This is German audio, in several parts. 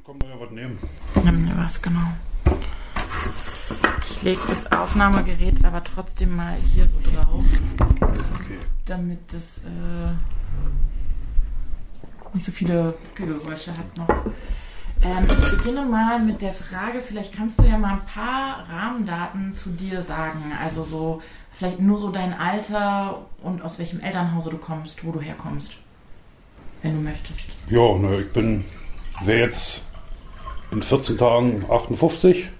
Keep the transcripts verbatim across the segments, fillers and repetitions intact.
kann man ja was nehmen. Nimm dir was, genau. Ich lege das Aufnahmegerät aber trotzdem mal hier so drauf. Okay. Damit das äh, nicht so viele Geräusche hat noch. Ähm, ich beginne mal mit der Frage, vielleicht kannst du ja mal ein paar Rahmendaten zu dir sagen. Also so, vielleicht nur so dein Alter und aus welchem Elternhause du kommst, wo du herkommst. Wenn du möchtest. Ja, ne, ich bin, wäre jetzt in vierzehn Tagen achtundfünfzig.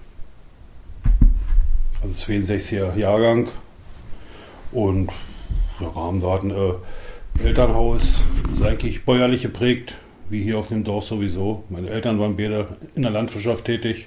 Also zweiundsechziger Jahrgang. Und ja, Rahmendaten, äh, Elternhaus ist eigentlich bäuerlich geprägt, wie hier auf dem Dorf sowieso. Meine Eltern waren beide in der Landwirtschaft tätig.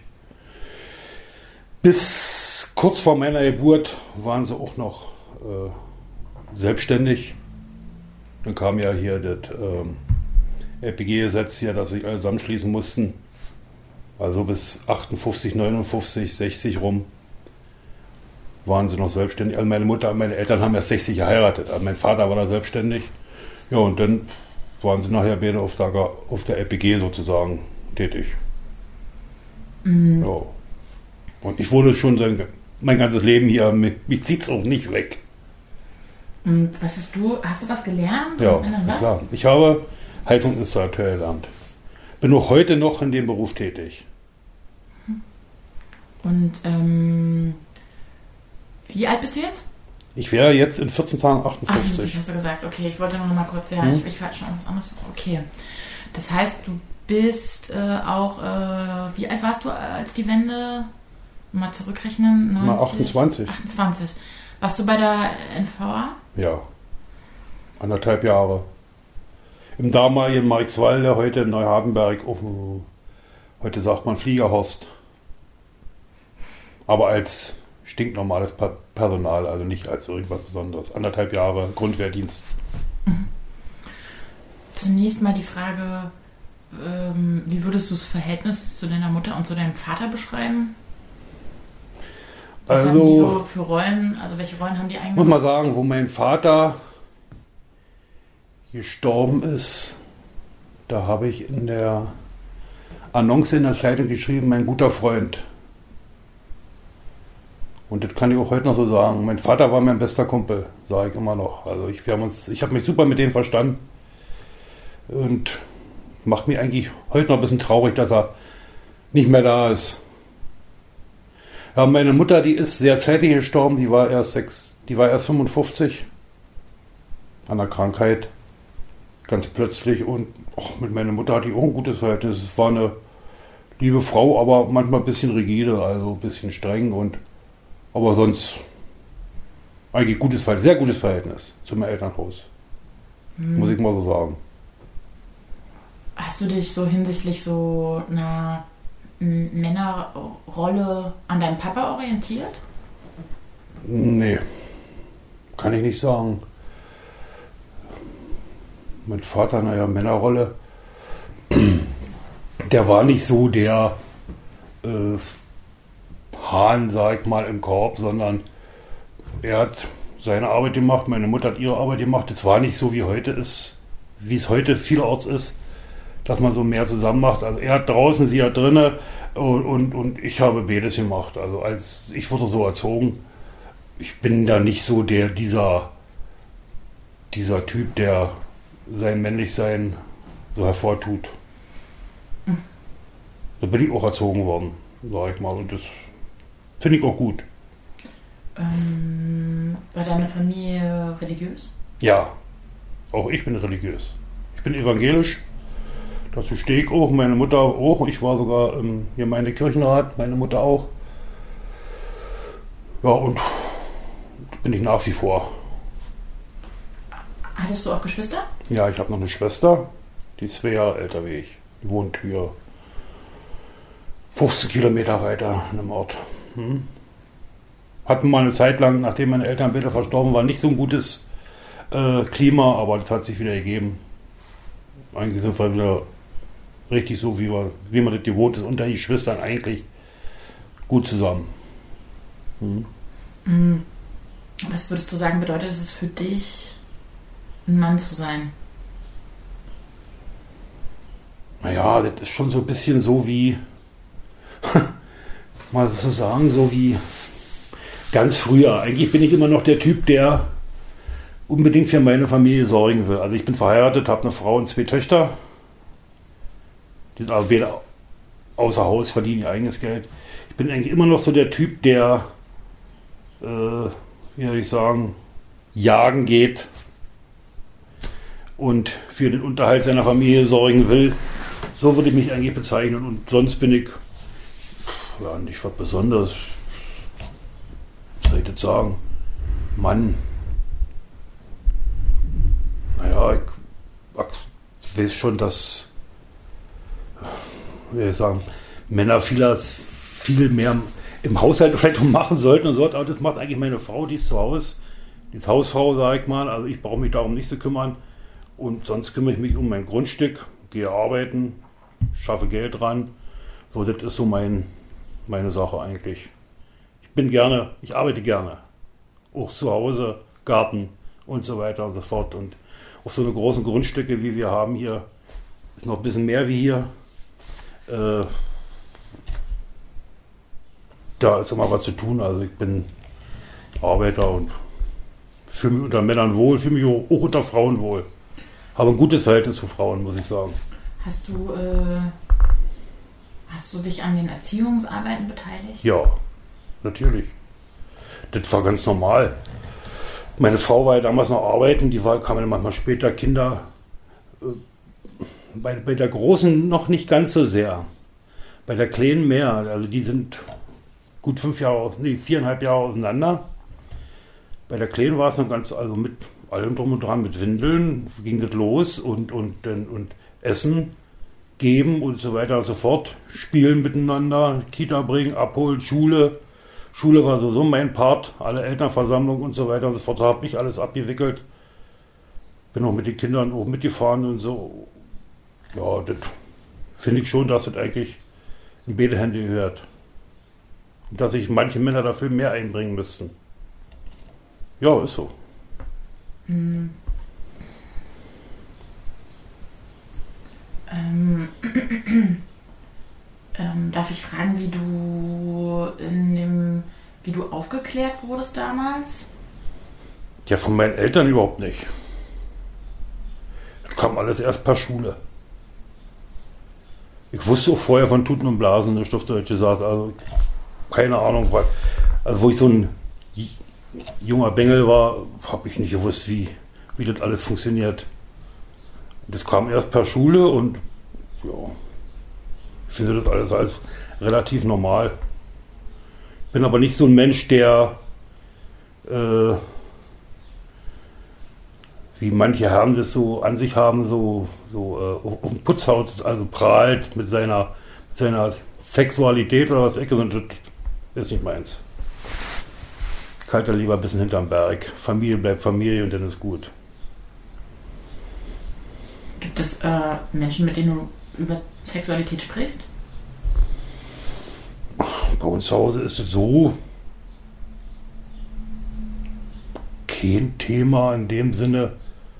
Bis kurz vor meiner Geburt waren sie auch noch äh, selbstständig. Dann kam ja hier das ähm, L P G-Gesetz hier, dass sich alle zusammenschließen mussten. Also bis achtundfünfzig, neunundfünfzig, sechzig rum waren sie noch selbstständig. Also meine Mutter und meine Eltern haben erst sechzig geheiratet. Also mein Vater war da selbstständig. Ja, und dann waren sie nachher beide auf der, auf der L P G sozusagen tätig. Mhm. Ja. Und ich wurde schon sein, mein ganzes Leben hier, mich, mich zieht es auch nicht weg. Und was hast du, hast du was gelernt? Ja, Und dann was? klar. Ich habe Heizungsinstallateur gelernt. Bin auch heute noch in dem Beruf tätig. Und ähm, wie alt bist du jetzt? Ich wäre jetzt in vierzehn Tagen achtundfünfzig achtundfünfzig. hast du gesagt. Okay, ich wollte noch mal kurz, ja, Hm? ich, ich war schon was anderes. Okay. Das heißt, du bist äh, auch, äh, wie alt warst du, als die Wende, mal zurückrechnen? Na, achtundzwanzig. achtundzwanzig. Warst du bei der N V A? Ja, anderthalb Jahre. Im damaligen Marxwalde, heute in Neuhardenberg, auf dem, heute sagt man Fliegerhorst. Aber als stinknormales Pa- Personal, also nicht als irgendwas Besonderes. Anderthalb Jahre Grundwehrdienst. Mhm. Zunächst mal die Frage, ähm, wie würdest du das Verhältnis zu deiner Mutter und zu deinem Vater beschreiben? Was Also, haben die so für Rollen, also welche Rollen haben die muss eingenommen? mal sagen, wo mein Vater gestorben ist, da habe ich in der Annonce in der Zeitung geschrieben, mein guter Freund. Und das kann ich auch heute noch so sagen. Mein Vater war mein bester Kumpel, sage ich immer noch. Also ich, wir haben uns, ich habe mich super mit dem verstanden. Und macht mich eigentlich heute noch ein bisschen traurig, dass er nicht mehr da ist. Ja, meine Mutter, die ist sehr zeitig gestorben, die war erst sechs, die war erst fünfundfünfzig an der Krankheit. Ganz plötzlich. Und och, mit meiner Mutter hatte ich auch ein gutes Verhältnis. Es war eine liebe Frau, aber manchmal ein bisschen rigide, also ein bisschen streng und aber sonst eigentlich gutes Verhältnis, sehr gutes Verhältnis zu meinem Elternhaus. Hm. Muss ich mal so sagen. Hast du dich so hinsichtlich so einer M- Männerrolle an deinem Papa orientiert? Nee, kann ich nicht sagen. Mein Vater, naja, Männerrolle, der war nicht so der äh, Hahn, sag ich mal, im Korb, sondern er hat seine Arbeit gemacht, meine Mutter hat ihre Arbeit gemacht. Es war nicht so, wie heute ist, wie es heute vielerorts ist, dass man so mehr zusammen macht. Also er hat draußen, sie hat drinnen und, und, und ich habe beides gemacht. Also als ich wurde so erzogen, ich bin da nicht so der, dieser, dieser Typ, der sein Männlichsein so hervortut. Mhm. Da bin ich auch erzogen worden, sag ich mal. Und das finde ich auch gut. Ähm, war deine Familie religiös? Ja, auch ich bin religiös. Ich bin evangelisch. Dazu stehe ich auch, meine Mutter auch. Ich war sogar im Gemeindekirchenrat, meine Mutter auch. Ja, und bin ich nach wie vor. Hattest du auch Geschwister? Ja, ich habe noch eine Schwester, die ist zwei Jahre älter wie ich. Die wohnt hier fünfzehn Kilometer weiter in einem Ort. Hm. Hatten mal eine Zeit lang, nachdem meine Eltern beide verstorben waren, nicht so ein gutes äh, Klima, aber das hat sich wieder gegeben. Eigentlich sind wir wieder richtig so, wie, wir, wie man das gewohnt ist, unter die Schwestern eigentlich gut zusammen. Hm. Mhm. Was würdest du sagen, bedeutet es für dich, ein Mann zu sein? naja, das ist schon so ein bisschen so wie, mal so sagen, so wie ganz früher. Eigentlich bin ich immer noch der Typ, der unbedingt für meine Familie sorgen will. Also ich bin verheiratet, habe eine Frau und zwei Töchter. Die sind aber weder außer Haus, verdienen ihr eigenes Geld. Ich bin eigentlich immer noch so der Typ, der, äh, wie soll ich sagen, jagen geht und für den Unterhalt seiner Familie sorgen will. So würde ich mich eigentlich bezeichnen. Und sonst bin ich ja nicht was Besonderes. Was soll ich jetzt sagen? Mann. Naja, ich, ich weiß schon, dass, wie soll ich sagen, Männer vieles, viel mehr im Haushalt vielleicht auch machen sollten und so. Aber das macht eigentlich meine Frau, die ist zu Hause. Die ist Hausfrau, sag ich mal. Also ich brauche mich darum nicht zu kümmern. Und sonst kümmere ich mich um mein Grundstück, gehe arbeiten, schaffe Geld dran. So, das ist so mein, meine Sache eigentlich. Ich bin gerne, ich arbeite gerne. Auch zu Hause, Garten und so weiter und so fort. Und auf so eine großen Grundstücke, wie wir haben hier, ist noch ein bisschen mehr wie hier. Äh, da ist immer was zu tun. Also ich bin Arbeiter und fühle mich unter Männern wohl, fühle mich auch, auch unter Frauen wohl. Habe ein gutes Verhältnis zu Frauen, muss ich sagen. Hast du, äh, hast du dich an den Erziehungsarbeiten beteiligt? Ja, natürlich. Das war ganz normal. Meine Frau war ja damals noch arbeiten, die war, kam dann manchmal später, Kinder. Äh, bei, bei der Großen noch nicht ganz so sehr. Bei der Kleinen mehr. Also die sind gut fünf Jahre, nee, viereinhalb Jahre auseinander. Bei der Kleinen war es noch ganz, also mit allem drum und dran, mit Windeln ging das los und, und, und, und Essen geben und so weiter und so fort. Spielen miteinander, Kita bringen, abholen, Schule. Schule war sowieso mein Part, alle Elternversammlungen und so weiter und so fort. Da habe ich alles abgewickelt. Bin auch mit den Kindern auch mitgefahren und so. Ja, das finde ich schon, dass das eigentlich in beide Hände gehört. Und dass sich manche Männer dafür mehr einbringen müssten. Ja, ist so. Hm. Ähm, ähm, darf ich fragen, wie du in dem, wie du aufgeklärt wurdest damals? Ja, von meinen Eltern überhaupt nicht. Das kam alles erst per Schule. Ich wusste auch vorher von Tuten und Blasen, der Stoffdeutsch gesagt, also keine Ahnung, was, also wo ich so ein junger Bengel war, habe ich nicht gewusst, wie, wie das alles funktioniert. Das kam erst per Schule und ja, ich finde das alles als relativ normal. Bin aber nicht so ein Mensch, der äh, wie manche Herren das so an sich haben, so, so äh, auf dem Putzhaus, also prahlt mit seiner, mit seiner Sexualität oder was, das ist nicht meins. Ich halte lieber ein bisschen hinterm Berg. Familie bleibt Familie und dann ist gut. Gibt es äh, Menschen, mit denen du über Sexualität sprichst? Bei uns zu Hause ist es so kein Thema in dem Sinne,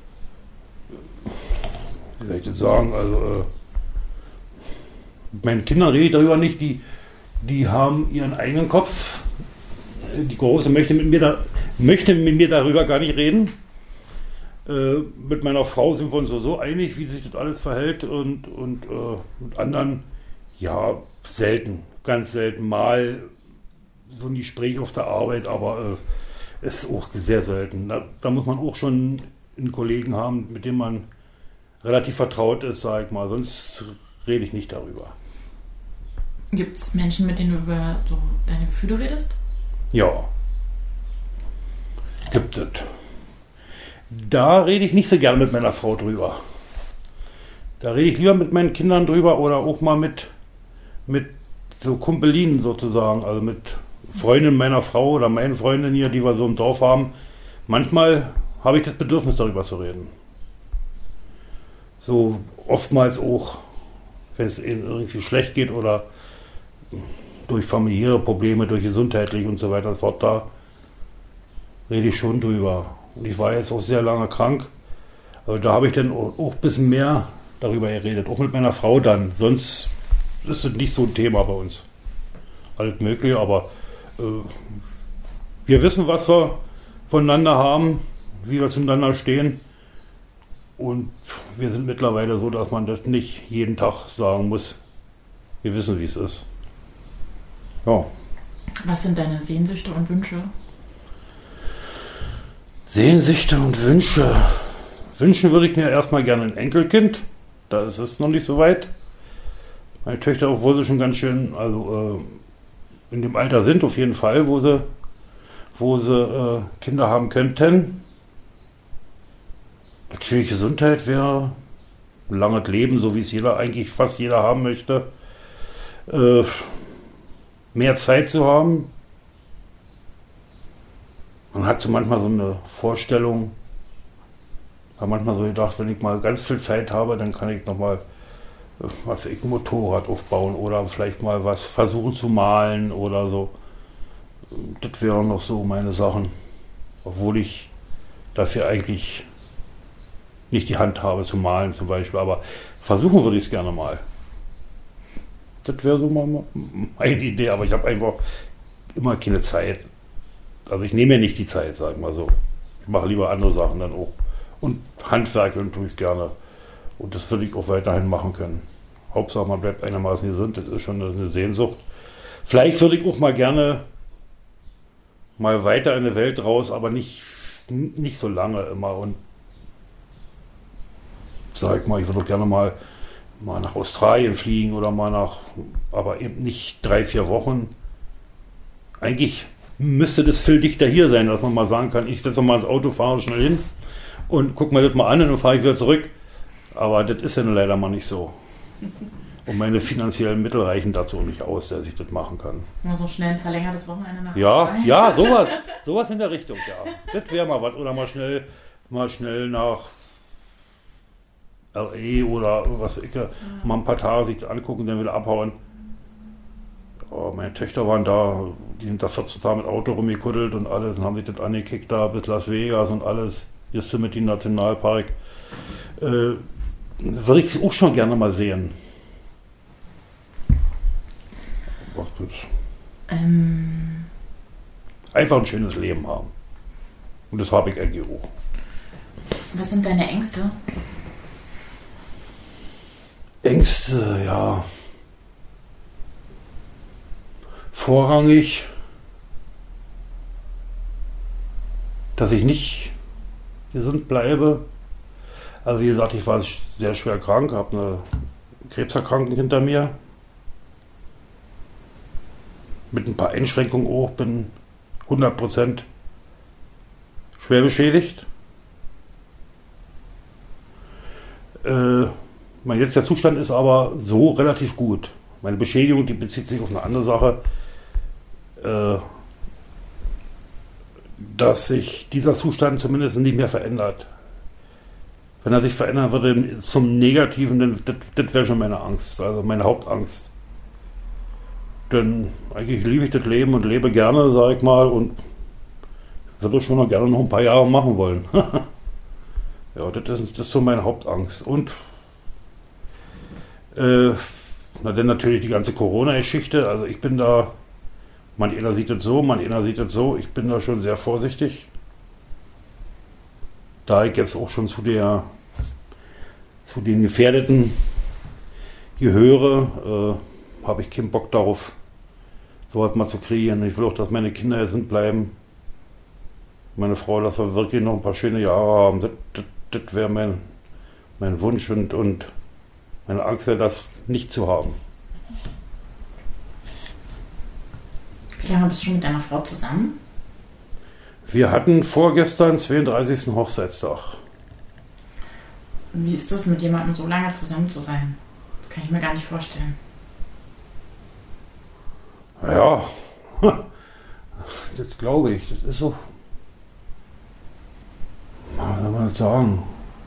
wie soll ich das sagen, also äh, mit meinen Kindern rede ich darüber nicht, die, die haben ihren eigenen Kopf. Die Große möchte mit mir, da, möchte mit mir darüber gar nicht reden. Äh, mit meiner Frau sind wir uns so, so einig, wie sich das alles verhält und, und äh, mit anderen, ja, selten, ganz selten mal so ein Gespräch auf der Arbeit, aber äh, ist auch sehr selten. Da, da muss man auch schon einen Kollegen haben, mit dem man relativ vertraut ist, sag ich mal, sonst rede ich nicht darüber. Gibt es Menschen, mit denen du über so deine Gefühle redest? Ja, gibt es. Da rede ich nicht so gerne mit meiner Frau drüber. Da rede ich lieber mit meinen Kindern drüber oder auch mal mit, mit so Kumpelinen sozusagen, also mit Freundinnen meiner Frau oder meinen Freundinnen hier, die wir so im Dorf haben. Manchmal habe ich das Bedürfnis, darüber zu reden. So oftmals auch, wenn es ihnen irgendwie schlecht geht oder durch familiäre Probleme, durch gesundheitlich und so weiter und so fort, da rede ich schon drüber. Und ich war jetzt auch sehr lange krank, aber da habe ich dann auch ein bisschen mehr darüber geredet. Auch mit meiner Frau dann. Sonst ist es nicht so ein Thema bei uns. Alles Mögliche, aber äh, wir wissen, was wir voneinander haben, wie wir zueinander stehen. Und wir sind mittlerweile so, dass man das nicht jeden Tag sagen muss. Wir wissen, wie es ist. Ja. Was sind deine Sehnsüchte und Wünsche? Sehnsüchte und Wünsche. Wünschen würde ich mir erstmal gerne ein Enkelkind. Da ist es noch nicht so weit. Meine Töchter, obwohl sie schon ganz schön, also äh, in dem Alter sind, auf jeden Fall, wo sie, wo sie äh, Kinder haben könnten. Natürlich Gesundheit wäre, ein langes Leben, so wie es jeder, eigentlich fast jeder haben möchte. Äh, mehr Zeit zu haben. Man hat so manchmal so eine Vorstellung, habe manchmal so gedacht, wenn ich mal ganz viel Zeit habe, dann kann ich nochmal was ich ein Motorrad aufbauen oder vielleicht mal was versuchen zu malen oder so. Das wären noch so meine Sachen. Obwohl ich dafür eigentlich nicht die Hand habe zu malen zum Beispiel, aber versuchen würde ich es gerne mal. Das wäre so mal meine Idee, aber ich habe einfach immer keine Zeit. Also ich nehme mir nicht die Zeit, sagen wir so. Ich mache lieber andere Sachen dann auch. Und Handwerkeln tue ich gerne. Und das würde ich auch weiterhin machen können. Hauptsache man bleibt einigermaßen gesund, das ist schon eine Sehnsucht. Vielleicht würde ich auch mal gerne mal weiter in die Welt raus, aber nicht, nicht so lange immer. Und sag mal, ich würde auch gerne mal, mal nach Australien fliegen oder mal nach, aber eben nicht drei, vier Wochen. Eigentlich müsste das viel dichter hier sein, dass man mal sagen kann, ich setze mal ins Auto, fahre schnell hin und guck mir das mal an und dann fahre ich wieder zurück. Aber das ist ja nun leider mal nicht so. Und meine finanziellen Mittel reichen dazu nicht aus, dass ich das machen kann. Nur so schnell ein verlängertes Wochenende nach Ja, Australien. ja, sowas. Sowas in der Richtung, ja. Das wäre mal was. Oder mal schnell, mal schnell nach L A oder was ich, ja. Mal ein paar Tage sich angucken, dann wieder abhauen. Oh, meine Töchter waren da, die sind da vierzehn Tage mit Auto rumgekuddelt und alles und haben sich das angekickt da bis Las Vegas und alles. Yosemite Nationalpark. Äh, würde ich auch schon gerne mal sehen. Ähm. Einfach ein schönes Leben haben. Und das habe ich eigentlich auch. Was sind deine Ängste? Ängste, ja. Vorrangig, dass ich nicht gesund bleibe. Also wie gesagt, ich war sehr schwer krank, habe eine Krebserkrankung hinter mir. Mit ein paar Einschränkungen auch, bin hundert Prozent schwer beschädigt. Äh, mein jetziger Zustand ist aber so relativ gut. Meine Beschädigung, die bezieht sich auf eine andere Sache, äh, dass sich dieser Zustand zumindest nicht mehr verändert. Wenn er sich verändern würde zum Negativen, dann das, das wäre schon meine Angst, also meine Hauptangst. Denn eigentlich liebe ich das Leben und lebe gerne, sag ich mal, und würde schon noch gerne noch ein paar Jahre machen wollen. Ja, das ist, das ist so meine Hauptangst. Und äh, na dann natürlich die ganze Corona-Geschichte. Also ich bin da, man einer sieht das so, man einer sieht das so. Ich bin da schon sehr vorsichtig. Da ich jetzt auch schon zu der zu den Gefährdeten gehöre, äh, habe ich keinen Bock darauf, sowas mal zu kriegen. Ich will auch, dass meine Kinder gesund bleiben. Meine Frau, dass wir wirklich noch ein paar schöne Jahre haben. Das, das, das wäre mein, mein Wunsch und, und meine Angst wäre, das nicht zu haben. Wie lange bist du schon mit deiner Frau zusammen? Wir hatten vorgestern zweiunddreißigsten Hochzeitstag. Wie ist das, mit jemandem so lange zusammen zu sein? Das kann ich mir gar nicht vorstellen. Ja, das glaube ich. Das ist so. Was soll man das sagen?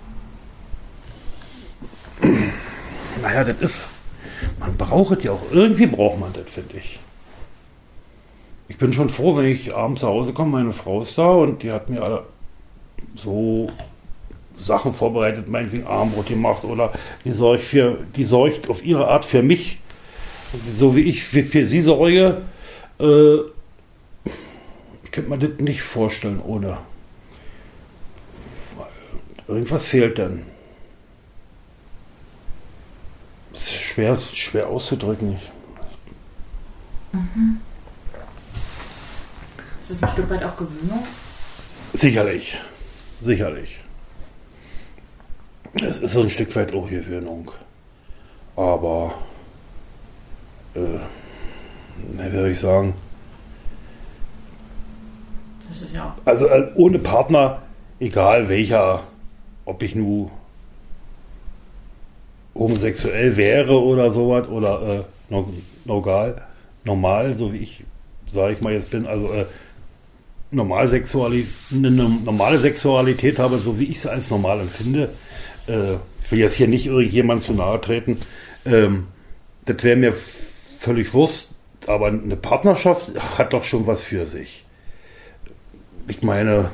Naja, das ist. Man braucht es ja auch. Irgendwie braucht man das, finde ich. Ich bin schon froh, wenn ich abends zu Hause komme, meine Frau ist da und die hat mir alle so Sachen vorbereitet, meinetwegen Armbrot gemacht oder die sorgt, für, die sorgt auf ihre Art für mich, so wie ich für, für sie sorge. Äh, ich könnte mir das nicht vorstellen ohne. Irgendwas fehlt dann. Das ist schwer, schwer auszudrücken. Mhm. Ist das ein Stück weit auch Gewöhnung? Sicherlich. Sicherlich. Es ist so ein Stück weit auch Gewöhnung. Aber, äh, wie soll ich sagen? Das ist ja auch. Also äh, ohne Partner, egal welcher, ob ich nun homosexuell wäre oder sowas oder äh, no, normal, normal, so wie ich, sage ich mal jetzt bin, also äh, normal Sexuali- eine normale Sexualität habe, so wie ich sie als normal empfinde. Äh, ich will jetzt hier nicht irgendjemand zu nahe treten. Ähm, das wäre mir f- völlig wurscht, aber eine Partnerschaft hat doch schon was für sich. Ich meine,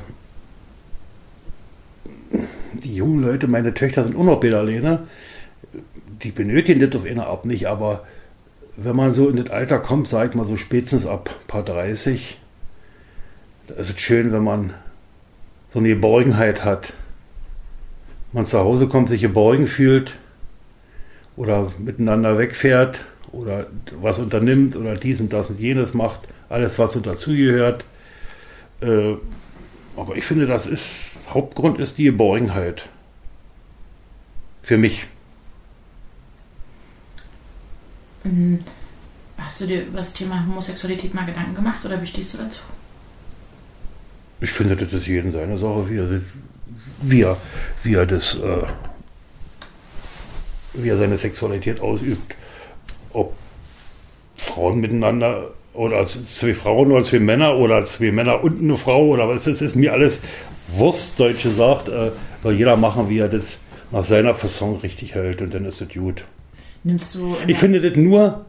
die jungen Leute, meine Töchter sind auch noch Pädalene, die benötigen das auf eine Art nicht, aber wenn man so in das Alter kommt, sag ich mal so spätestens ab paar dreißig, da ist es schön, wenn man so eine Geborgenheit hat. Man zu Hause kommt, sich geborgen fühlt oder miteinander wegfährt oder was unternimmt oder dies und das und jenes macht, alles was so dazugehört. Äh, aber ich finde, das ist, Hauptgrund ist die Geborgenheit. Für mich. Hast du dir über das Thema Homosexualität mal Gedanken gemacht oder wie stehst du dazu? Ich finde, das ist jedem seine Sache, wie er, wie er, wie er, das, äh, wie er seine Sexualität ausübt. Ob Frauen miteinander oder als zwei Frauen oder zwei Männer oder zwei Männer und eine Frau oder was ist, ist mir alles Wurst, Deutsche sagt, äh, soll jeder machen, wie er das nach seiner Fasson richtig hält und dann ist es gut. Nimmst du Ich finde das nur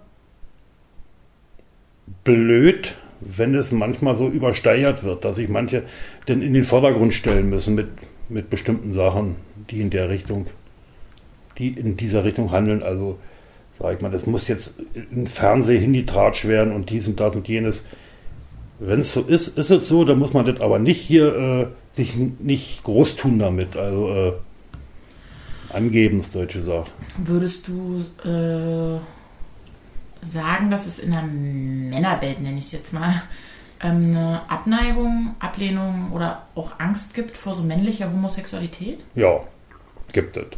blöd, wenn es manchmal so übersteigert wird, dass sich manche dann in den Vordergrund stellen müssen mit, mit bestimmten Sachen, die in der Richtung, die in dieser Richtung handeln. Also, sag ich mal, das muss jetzt im Fernsehen hingetratsch werden und dies und das und jenes. Wenn es so ist, ist es so, dann muss man das aber nicht hier äh, sich nicht groß tun damit. Also äh, angeben, das Deutsche sagt. Würdest du äh, sagen, dass es in der Männerwelt, nenne ich es jetzt mal, ähm, eine Abneigung, Ablehnung oder auch Angst gibt vor so männlicher Homosexualität? Ja, gibt es.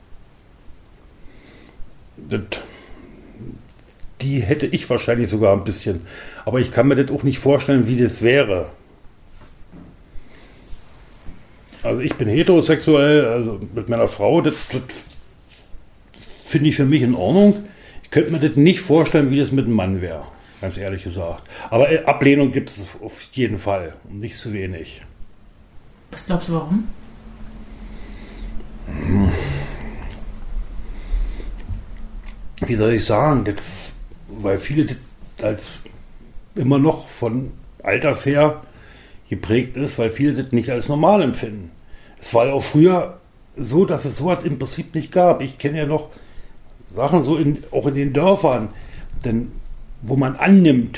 Das, die hätte ich wahrscheinlich sogar ein bisschen. Aber ich kann mir das auch nicht vorstellen, wie das wäre. Also ich bin heterosexuell, also mit meiner Frau, das, das finde ich für mich in Ordnung. Ich könnte mir das nicht vorstellen, wie das mit einem Mann wäre, ganz ehrlich gesagt. Aber Ablehnung gibt es auf jeden Fall und nicht zu wenig. Was glaubst du, warum? Wie soll ich sagen, das, weil viele das als immer noch von Alters her geprägt ist, weil viele das nicht als normal empfinden. Es war ja auch früher so, dass es so was im Prinzip nicht gab. Ich kenne ja noch Sachen so in, auch in den Dörfern, denn, wo man annimmt,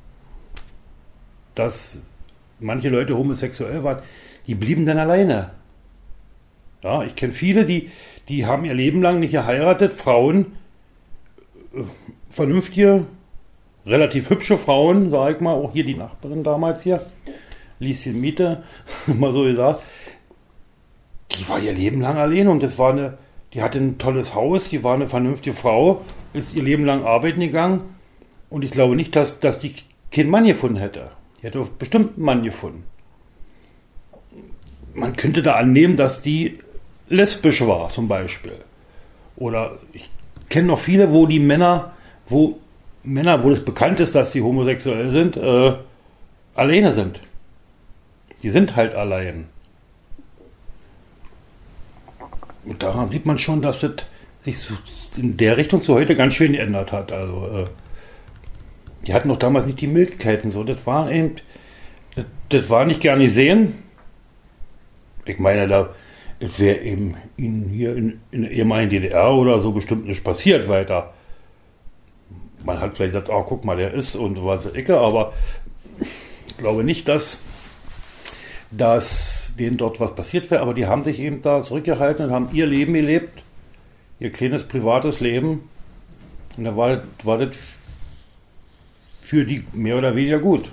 dass manche Leute homosexuell waren, die blieben dann alleine. Ja, ich kenne viele, die, die haben ihr Leben lang nicht geheiratet, Frauen, äh, vernünftige, relativ hübsche Frauen, sag ich mal, auch hier die Nachbarin damals hier, Lieschen Miete, mal so gesagt, die war ihr Leben lang alleine und das war eine, die hatte ein tolles Haus, die war eine vernünftige Frau, ist ihr Leben lang arbeiten gegangen und ich glaube nicht, dass, dass die keinen Mann gefunden hätte. Die hätte bestimmt einen Mann gefunden. Man könnte da annehmen, dass die lesbisch war, zum Beispiel. Oder ich kenne noch viele, wo die Männer, wo Männer, wo es bekannt ist, dass sie homosexuell sind, äh, alleine sind. Die sind halt allein. Und daran sieht man schon, dass das sich so in der Richtung zu heute ganz schön geändert hat. Also, äh, die hatten doch damals nicht die Möglichkeiten. So, das war eben, das, das war nicht gern gesehen. Ich meine, da es wäre eben ihnen hier in, in der ehemaligen D D R oder so bestimmt nicht passiert weiter. Man hat vielleicht gesagt, oh, guck mal, der ist und was Ecke, aber ich glaube nicht, dass, dass denen dort was passiert wäre, aber die haben sich eben da zurückgehalten und haben ihr Leben gelebt, ihr kleines privates Leben, und da war das, war das für die mehr oder weniger gut.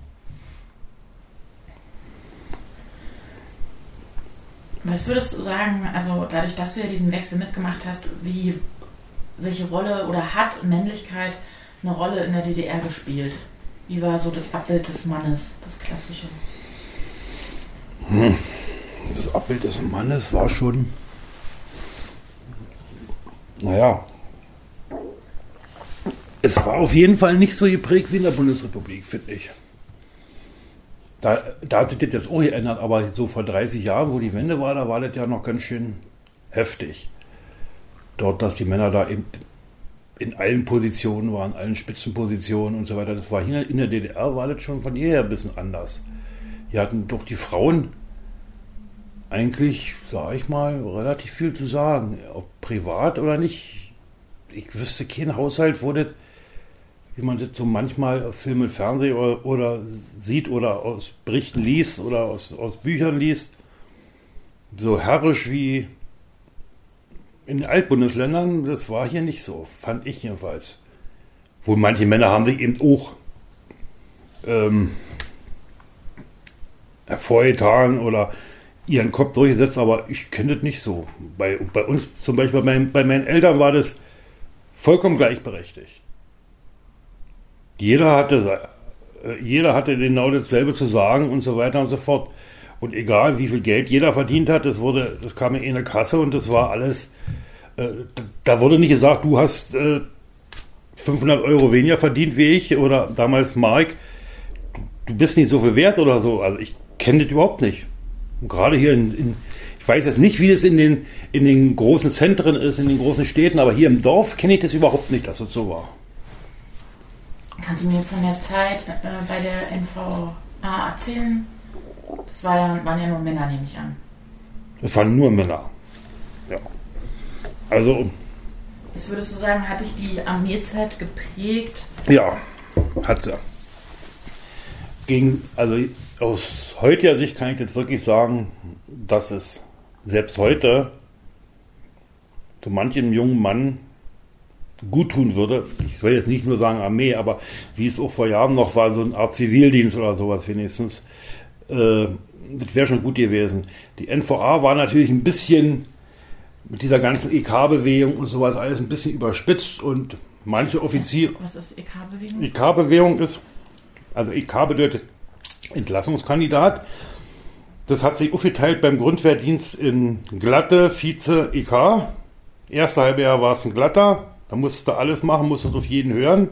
Was würdest du sagen, also dadurch, dass du ja diesen Wechsel mitgemacht hast, wie, welche Rolle oder hat Männlichkeit eine Rolle in der D D R gespielt? Wie war so das Abbild des Mannes, das klassische? Hm. Das Abbild des Mannes war schon, naja, es war auf jeden Fall nicht so geprägt wie in der Bundesrepublik, finde ich. Da, da hat sich das jetzt auch geändert, aber so vor dreißig Jahren, wo die Wende war, da war das ja noch ganz schön heftig. Dort, dass die Männer da eben in allen Positionen waren, allen Spitzenpositionen und so weiter. Das war hier in der D D R, war das schon von jeher ein bisschen anders. Hier hatten doch die Frauen eigentlich, sage ich mal, relativ viel zu sagen. Ob privat oder nicht. Ich wüsste keinen Haushalt, wo das, wie man das so manchmal auf Film und Fernsehen oder, oder sieht oder aus Berichten liest oder aus, aus Büchern liest, so herrisch wie in den Altbundesländern, das war hier nicht so, fand ich jedenfalls. Wo manche Männer haben sich eben auch ähm, hervorgetan oder ihren Kopf durchgesetzt, aber ich kenne das nicht so. Bei, bei uns zum Beispiel, bei, mein, bei meinen Eltern war das vollkommen gleichberechtigt. Jeder hatte, jeder hatte genau dasselbe zu sagen und so weiter und so fort. Und egal, wie viel Geld jeder verdient hat, das, wurde, das kam in eine Kasse und das war alles, äh, da wurde nicht gesagt, du hast äh, fünfhundert Euro weniger verdient wie ich oder damals Mark, du, du bist nicht so viel wert oder so. Also ich kenne das überhaupt nicht. Und gerade hier in, in, ich weiß jetzt nicht, wie das in den, in den großen Zentren ist, in den großen Städten, aber hier im Dorf kenne ich das überhaupt nicht, dass das so war. Kannst du mir von der Zeit äh, bei der N V A erzählen? Das war ja, waren ja nur Männer, nehme ich an. Das waren nur Männer. Ja. Also. Was würdest du sagen, hat dich die Armeezeit geprägt? Ja, hat sie. Gegen, also aus heutiger Sicht kann ich jetzt wirklich sagen, dass es selbst heute so manchem jungen Mann gut tun würde. Ich will jetzt nicht nur sagen Armee, aber wie es auch vor Jahren noch war, so eine Art Zivildienst oder sowas wenigstens. Äh, das wäre schon gut gewesen. Die N V A war natürlich ein bisschen mit dieser ganzen E K-Bewegung und sowas alles ein bisschen überspitzt und manche Offiziere... Was ist E K-Bewegung? E K-Bewegung ist, also E K bedeutet Entlassungskandidat. Das hat sich aufgeteilt beim Grundwehrdienst in Glatte, Vize, E K. Erste halbe Jahr war es ein Glatter. Da musstest du alles machen, musstest auf jeden hören.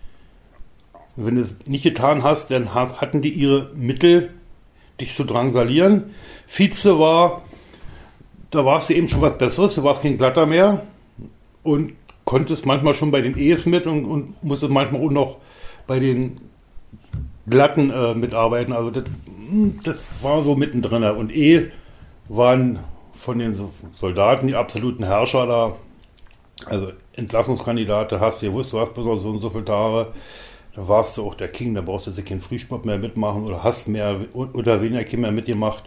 Und wenn du es nicht getan hast, dann hatten die ihre Mittel, dich zu drangsalieren. Vize war, da warst du eben schon was Besseres, du warst kein Glatter mehr und konntest manchmal schon bei den E's mit und, und musstest manchmal auch noch bei den Glatten äh, mitarbeiten. Also das, das war so mittendrin. Und E waren von den Soldaten die absoluten Herrscher da. Also Entlassungskandidat, da hast du gewusst, du hast besonders so und so viele Tage, da warst du auch der King, da brauchst du jetzt keinen Frühsport mehr mitmachen oder hast mehr oder weniger Kinder mitgemacht.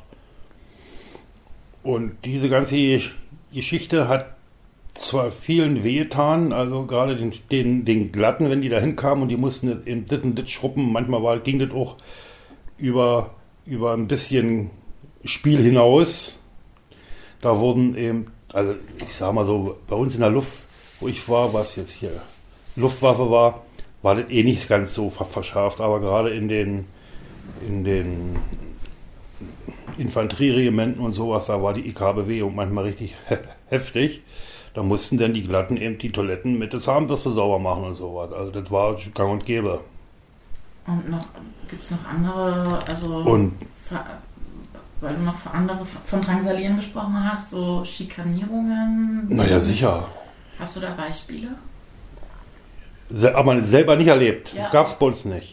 Und diese ganze Geschichte hat zwar vielen wehgetan, also gerade den, den, den Glatten, wenn die da hinkamen und die mussten in das und das schruppen, manchmal war, ging das auch über, über ein bisschen Spiel hinaus. Da wurden eben, also ich sag mal so, bei uns in der Luft, wo ich war, was jetzt hier Luftwaffe war, war das eh nicht ganz so verschärft, aber gerade in den, in den Infanterieregimenten und sowas, da war die I K-Bewegung manchmal richtig heftig. Da mussten dann die Glatten eben die Toiletten mit der Zahnbürste sauber machen und sowas. Also das war gang und gäbe. Und noch, gibt es noch andere, also und, weil du noch für andere von Drangsalieren gesprochen hast, so Schikanierungen? Naja, sicher. Hast du da Beispiele? Aber selber nicht erlebt. Ja. Das gab es bei uns nicht.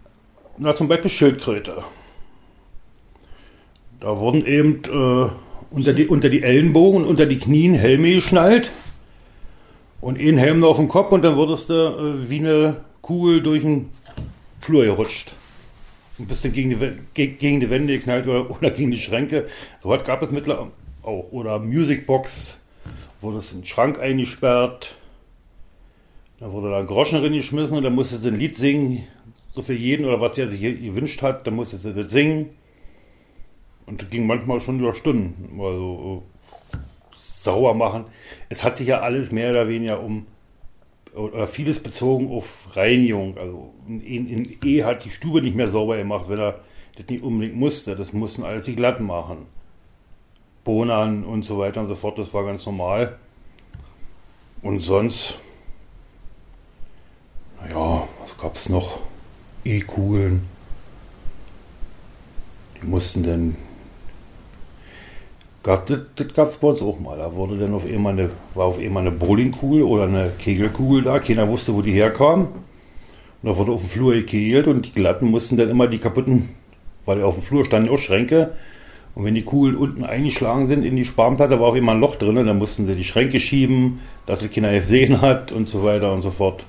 Na, zum Beispiel Schildkröte. Da wurden eben äh, unter die, unter die Ellenbogen, unter die Knien Helme geschnallt und einen Helm noch auf dem Kopf und dann wurdest du äh, wie eine Kugel durch den Flur gerutscht. Und bist dann gegen die, gegen die Wände geknallt oder, oder gegen die Schränke. So was gab es mittlerweile auch. Oder Musicbox, wurdest in den Schrank eingesperrt. Da wurde da ein Groschen drin geschmissen und dann musstest du ein Lied singen. So für jeden oder was der sich gewünscht hat, dann musstest du das singen. Und das ging manchmal schon über Stunden. Also sauber machen. Es hat sich ja alles mehr oder weniger um, oder vieles bezogen auf Reinigung. Also in, in E hat die Stube nicht mehr sauber gemacht, wenn er das nicht unbedingt musste. Das mussten alles die Glatten machen. Bohnern und so weiter und so fort, das war ganz normal. Und sonst, naja, was gab es noch? E-Kugeln. Die mussten dann, gab, das, das gab es bei uns auch mal. Da wurde dann auf einmal eine, war auf einmal eine Bowlingkugel oder eine Kegelkugel da. Keiner wusste, wo die herkam. Und da wurde auf dem Flur gekegelt und die Glatten mussten dann immer die kaputten, weil auf dem Flur standen auch Schränke. Und wenn die Kugeln unten eingeschlagen sind in die Spanplatte, war auch immer ein Loch drin. Und dann mussten sie die Schränke schieben, dass sie keiner gesehen hat und so weiter und so fort.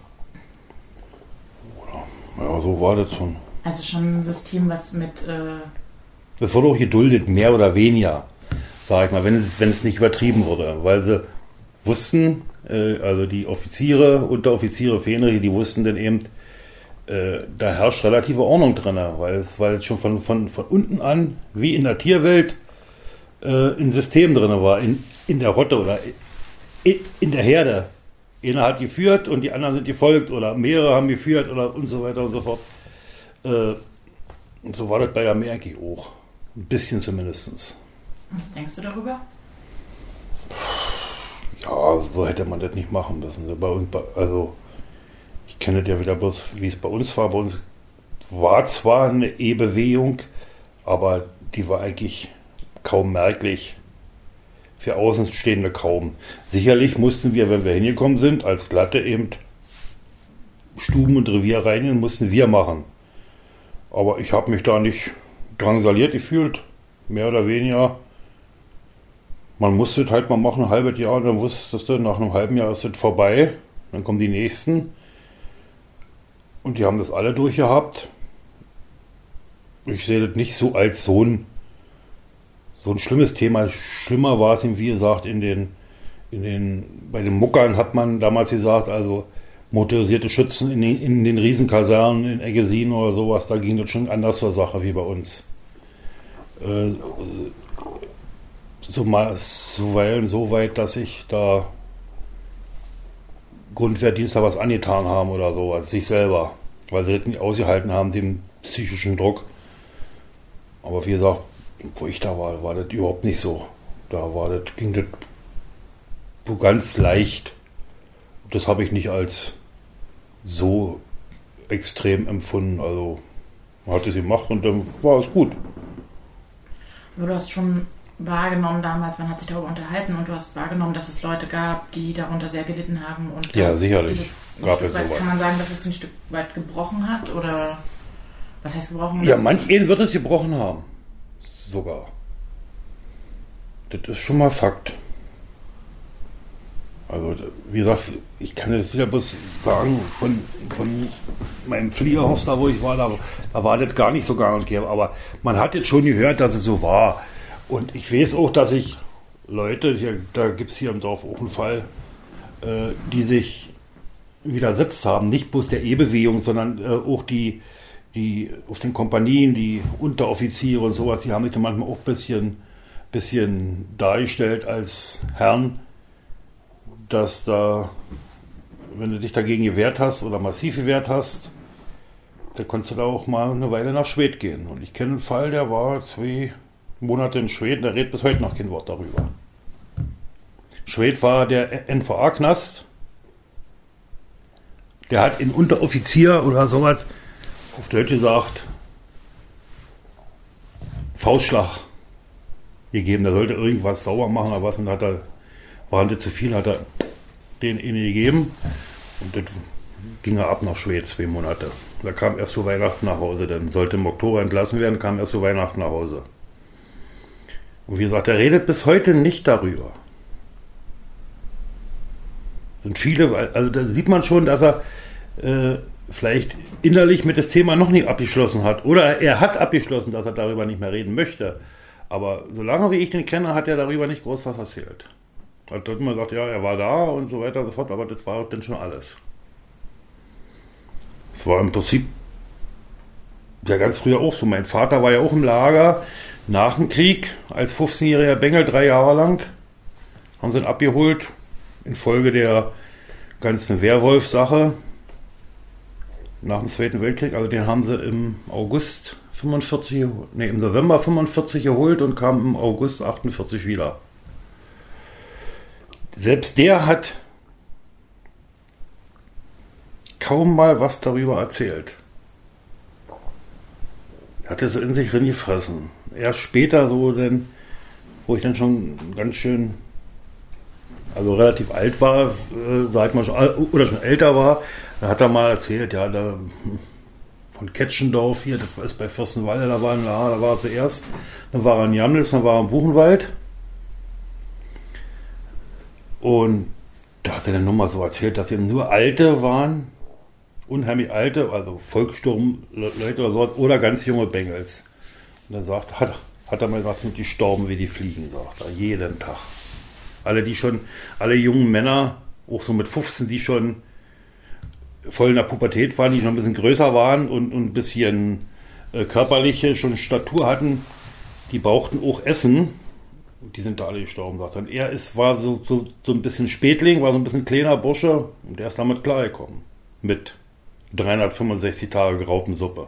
Ja, so war das schon. Also schon ein System, was mit... Äh das wurde auch geduldet, mehr oder weniger, sag ich mal, wenn es, wenn es nicht übertrieben wurde. Weil sie wussten, äh, also die Offiziere, Unteroffiziere, Fähnrich, die wussten dann eben, äh, da herrscht relative Ordnung drin, weil es, weil es schon von, von, von unten an, wie in der Tierwelt, äh, ein System drin war, in, in der Rotte oder in, in der Herde. Einer hat geführt und die anderen sind gefolgt oder mehrere haben geführt oder und so weiter und so fort. Äh, und so war das bei der Armee eigentlich auch. Ein bisschen zumindest. Was denkst du darüber? Ja, so hätte man das nicht machen müssen. Bei uns, also, ich kenne das ja wieder bloß, wie es bei uns war. Bei uns war zwar eine E-Bewegung, aber die war eigentlich kaum merklich. Für Außenstehende kaum. Sicherlich mussten wir, wenn wir hingekommen sind, als Glatte eben Stuben und Revier reinigen, mussten wir machen. Aber ich habe mich da nicht drangsaliert gefühlt, mehr oder weniger. Man musste es halt mal machen, ein halbes Jahr, und dann wusstest du, nach einem halben Jahr ist es vorbei. Dann kommen die Nächsten. Und die haben das alle durchgehabt. Ich sehe das nicht so als so ein So ein schlimmes Thema. Schlimmer war es, wie gesagt, in den, in den, bei den Muckern hat man damals gesagt, also motorisierte Schützen in den, in den Riesenkasernen in Eggesin oder sowas, da ging das schon anders zur Sache wie bei uns. Äh, so mal, zuweilen so weit, dass ich da Grundwehrdienstler was angetan haben oder so, als sich selber, weil sie das nicht ausgehalten haben, den psychischen Druck. Aber wie gesagt, wo ich da war, war das überhaupt nicht so. Da war das, ging das so ganz leicht. Das habe ich nicht als so extrem empfunden. Also man hat es gemacht und dann war es gut. Aber du hast schon wahrgenommen damals, man hat sich darüber unterhalten und du hast wahrgenommen, dass es Leute gab, die darunter sehr gelitten haben. Und ja, sicherlich. Das gab es so. Kann man sagen, dass es ein Stück weit gebrochen hat? Oder was heißt gebrochen? Ja, manch einen wird es gebrochen haben. Sogar. Das ist schon mal Fakt. Also, wie gesagt, ich kann jetzt wieder bloß sagen, von, von meinem Fliegerhaus, da wo ich war, da, da war das gar nicht so gar nicht gäbe. Aber man hat jetzt schon gehört, dass es so war. Und ich weiß auch, dass ich Leute, hier, da gibt es hier im Dorf auch einen Fall, äh, die sich widersetzt haben. Nicht bloß der E-Bewegung, sondern äh, auch die die auf den Kompanien, die Unteroffiziere und sowas, die haben sich dann manchmal auch ein bisschen, bisschen dargestellt als Herren, dass da, wenn du dich dagegen gewehrt hast oder massiv gewehrt hast, dann konntest du da auch mal eine Weile nach Schwedt gehen. Und ich kenne einen Fall, der war zwei Monate in Schwedt, der redet bis heute noch kein Wort darüber. Schwedt war der N V A-Knast. Der hat in Unteroffizier oder sowas, auf Deutsch gesagt, Faustschlag gegeben. Der sollte irgendwas sauber machen oder was und hat er, waren das zu viel, hat er den ihnen gegeben und das ging er ab nach Schwedt, zwei Monate. Da kam erst vor Weihnachten nach Hause, dann sollte im Oktober entlassen werden, kam erst vor Weihnachten nach Hause. Und wie gesagt, er redet bis heute nicht darüber. Und viele, also da sieht man schon, dass er äh, vielleicht innerlich mit das Thema noch nicht abgeschlossen hat. Oder er hat abgeschlossen, dass er darüber nicht mehr reden möchte. Aber solange wie ich den kenne, hat er darüber nicht groß was erzählt. Er hat immer gesagt, ja, er war da und so weiter und so fort, aber das war dann schon alles. Es war im Prinzip ja ganz früher auch so. Mein Vater war ja auch im Lager nach dem Krieg als fünfzehnjähriger Bengel drei Jahre lang. Haben sie ihn abgeholt infolge der ganzen Werwolf-Sache nach dem Zweiten Weltkrieg. Also den haben sie im August fünfundvierzig, nee, im November fünfundvierzig geholt und kam im August achtundvierzig wieder. Selbst der hat kaum mal was darüber erzählt. Er hat es in sich drin gefressen. Erst später so, denn, wo ich dann schon ganz schön, also relativ alt war, äh, sag mal schon, oder schon älter war, da hat er mal erzählt, ja, da von Ketschendorf hier, das ist bei Fürstenwalde, da war, ja, da war er zuerst, dann war er in Jamlis, dann war er im Buchenwald. Und da hat er dann nochmal so erzählt, dass eben nur Alte waren, unheimlich Alte, also Volkssturm-Leute oder sowas, oder ganz junge Bengels. Und dann sagt, hat, hat er mal gesagt, sind die gestorben wie die Fliegen, sagt er, jeden Tag. Alle, die schon, alle jungen Männer, auch so mit fünfzehn, die schon voll in der Pubertät waren, die schon ein bisschen größer waren und, und ein bisschen äh, körperliche schon Statur hatten, die brauchten auch Essen. Die sind da alle gestorben, sagt er. Und er ist, war so, so, so ein bisschen Spätling, war so ein bisschen kleiner Bursche und der ist damit klargekommen. Mit dreihundertfünfundsechzig Tage Graupensuppe.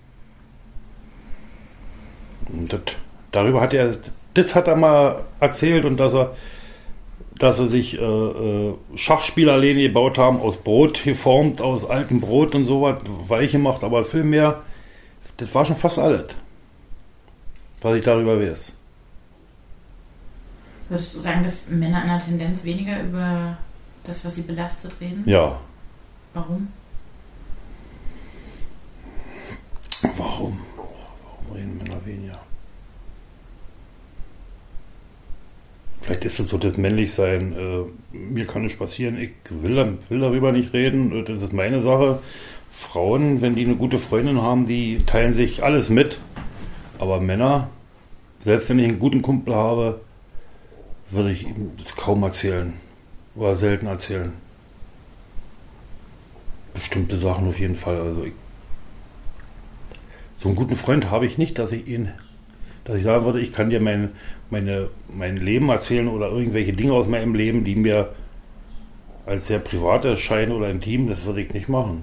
Und das, darüber hat er, das hat er mal erzählt und dass er, dass er sich äh, äh, Schachspielerlehne gebaut haben, aus Brot geformt, aus altem Brot und so was, weich gemacht, aber viel mehr, das war schon fast alles, was ich darüber weiß. Würdest du sagen, dass Männer in der Tendenz weniger über das, was sie belastet, reden? Ja. Warum? Warum? Warum reden Männer weniger? Vielleicht ist es so das Männlichsein. Äh, mir kann nicht passieren, ich will, will darüber nicht reden, das ist meine Sache. Frauen, wenn die eine gute Freundin haben, die teilen sich alles mit. Aber Männer, selbst wenn ich einen guten Kumpel habe, würde ich ihm das kaum erzählen. Oder selten erzählen. Bestimmte Sachen auf jeden Fall. Also ich, so einen guten Freund habe ich nicht, dass ich ihn, dass ich sagen würde, ich kann dir mein, meine, mein Leben erzählen oder irgendwelche Dinge aus meinem Leben, die mir als sehr privat erscheinen oder intim, das würde ich nicht machen.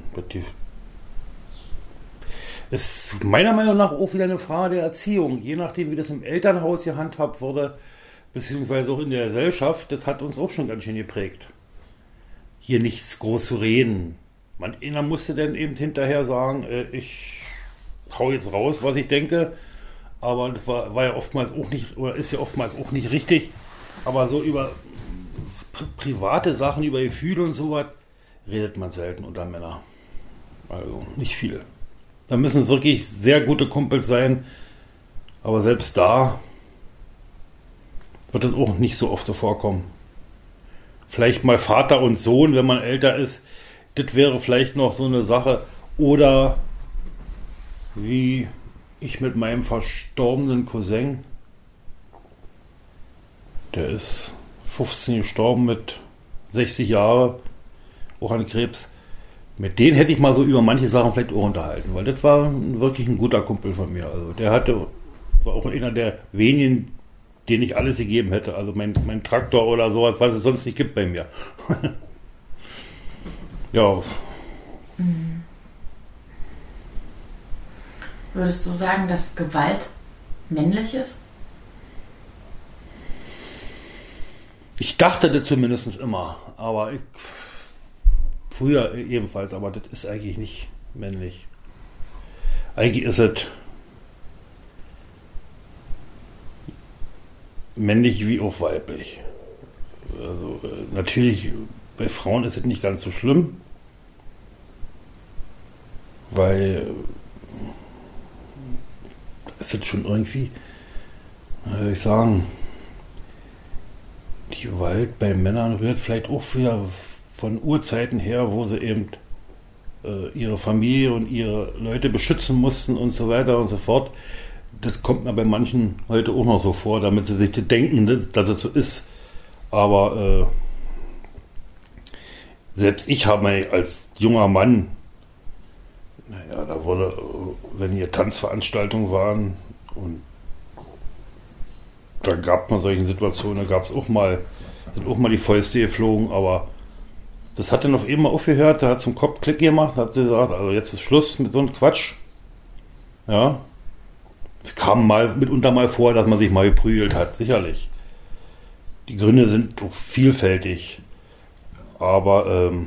Es ist meiner Meinung nach auch wieder eine Frage der Erziehung. Je nachdem, wie das im Elternhaus gehandhabt wurde, beziehungsweise auch in der Gesellschaft, das hat uns auch schon ganz schön geprägt. Hier nichts groß zu reden. Man einer musste dann eben hinterher sagen, äh, ich hau jetzt raus, was ich denke, aber das war, war ja oftmals auch nicht, oder ist ja oftmals auch nicht richtig, aber so über pri- private Sachen, über Gefühle und sowas, redet man selten unter Männern. Also nicht viel. Da müssen es wirklich sehr gute Kumpels sein, aber selbst da wird das auch nicht so oft so vorkommen. Vielleicht mal Vater und Sohn, wenn man älter ist, das wäre vielleicht noch so eine Sache. Oder wie ich mit meinem verstorbenen Cousin, der ist fünfzehn gestorben mit sechzig Jahren, auch an Krebs. Mit denen hätte ich mal so über manche Sachen vielleicht auch unterhalten, weil das war wirklich ein guter Kumpel von mir. Also der hatte, war auch einer der wenigen, den ich alles gegeben hätte. Also mein, mein Traktor oder sowas, was es sonst nicht gibt bei mir. Ja. Mhm. Würdest du sagen, dass Gewalt männlich ist? Ich dachte das zumindest immer, aber ich, früher ebenfalls, aber das ist eigentlich nicht männlich. Eigentlich ist es männlich wie auch weiblich. Also, natürlich, bei Frauen ist es nicht ganz so schlimm, weil es ist schon irgendwie, würde ich sagen, die Gewalt bei Männern rührt vielleicht auch wieder von Urzeiten her, wo sie eben äh, ihre Familie und ihre Leute beschützen mussten und so weiter und so fort. Das kommt mir bei manchen heute auch noch so vor, damit sie sich denken, dass, dass es so ist. Aber äh, selbst ich habe mir als junger Mann, naja, da wurde, wenn hier Tanzveranstaltungen waren und da gab man solche Situationen, da gab es auch mal, sind auch mal die Fäuste geflogen, aber das hat dann auf einmal aufgehört, da hat zum Kopf Klick gemacht, hat sie gesagt, also jetzt ist Schluss mit so einem Quatsch. Ja. Es kam mal mitunter mal vor, dass man sich mal geprügelt hat, sicherlich. Die Gründe sind doch vielfältig. Aber ähm,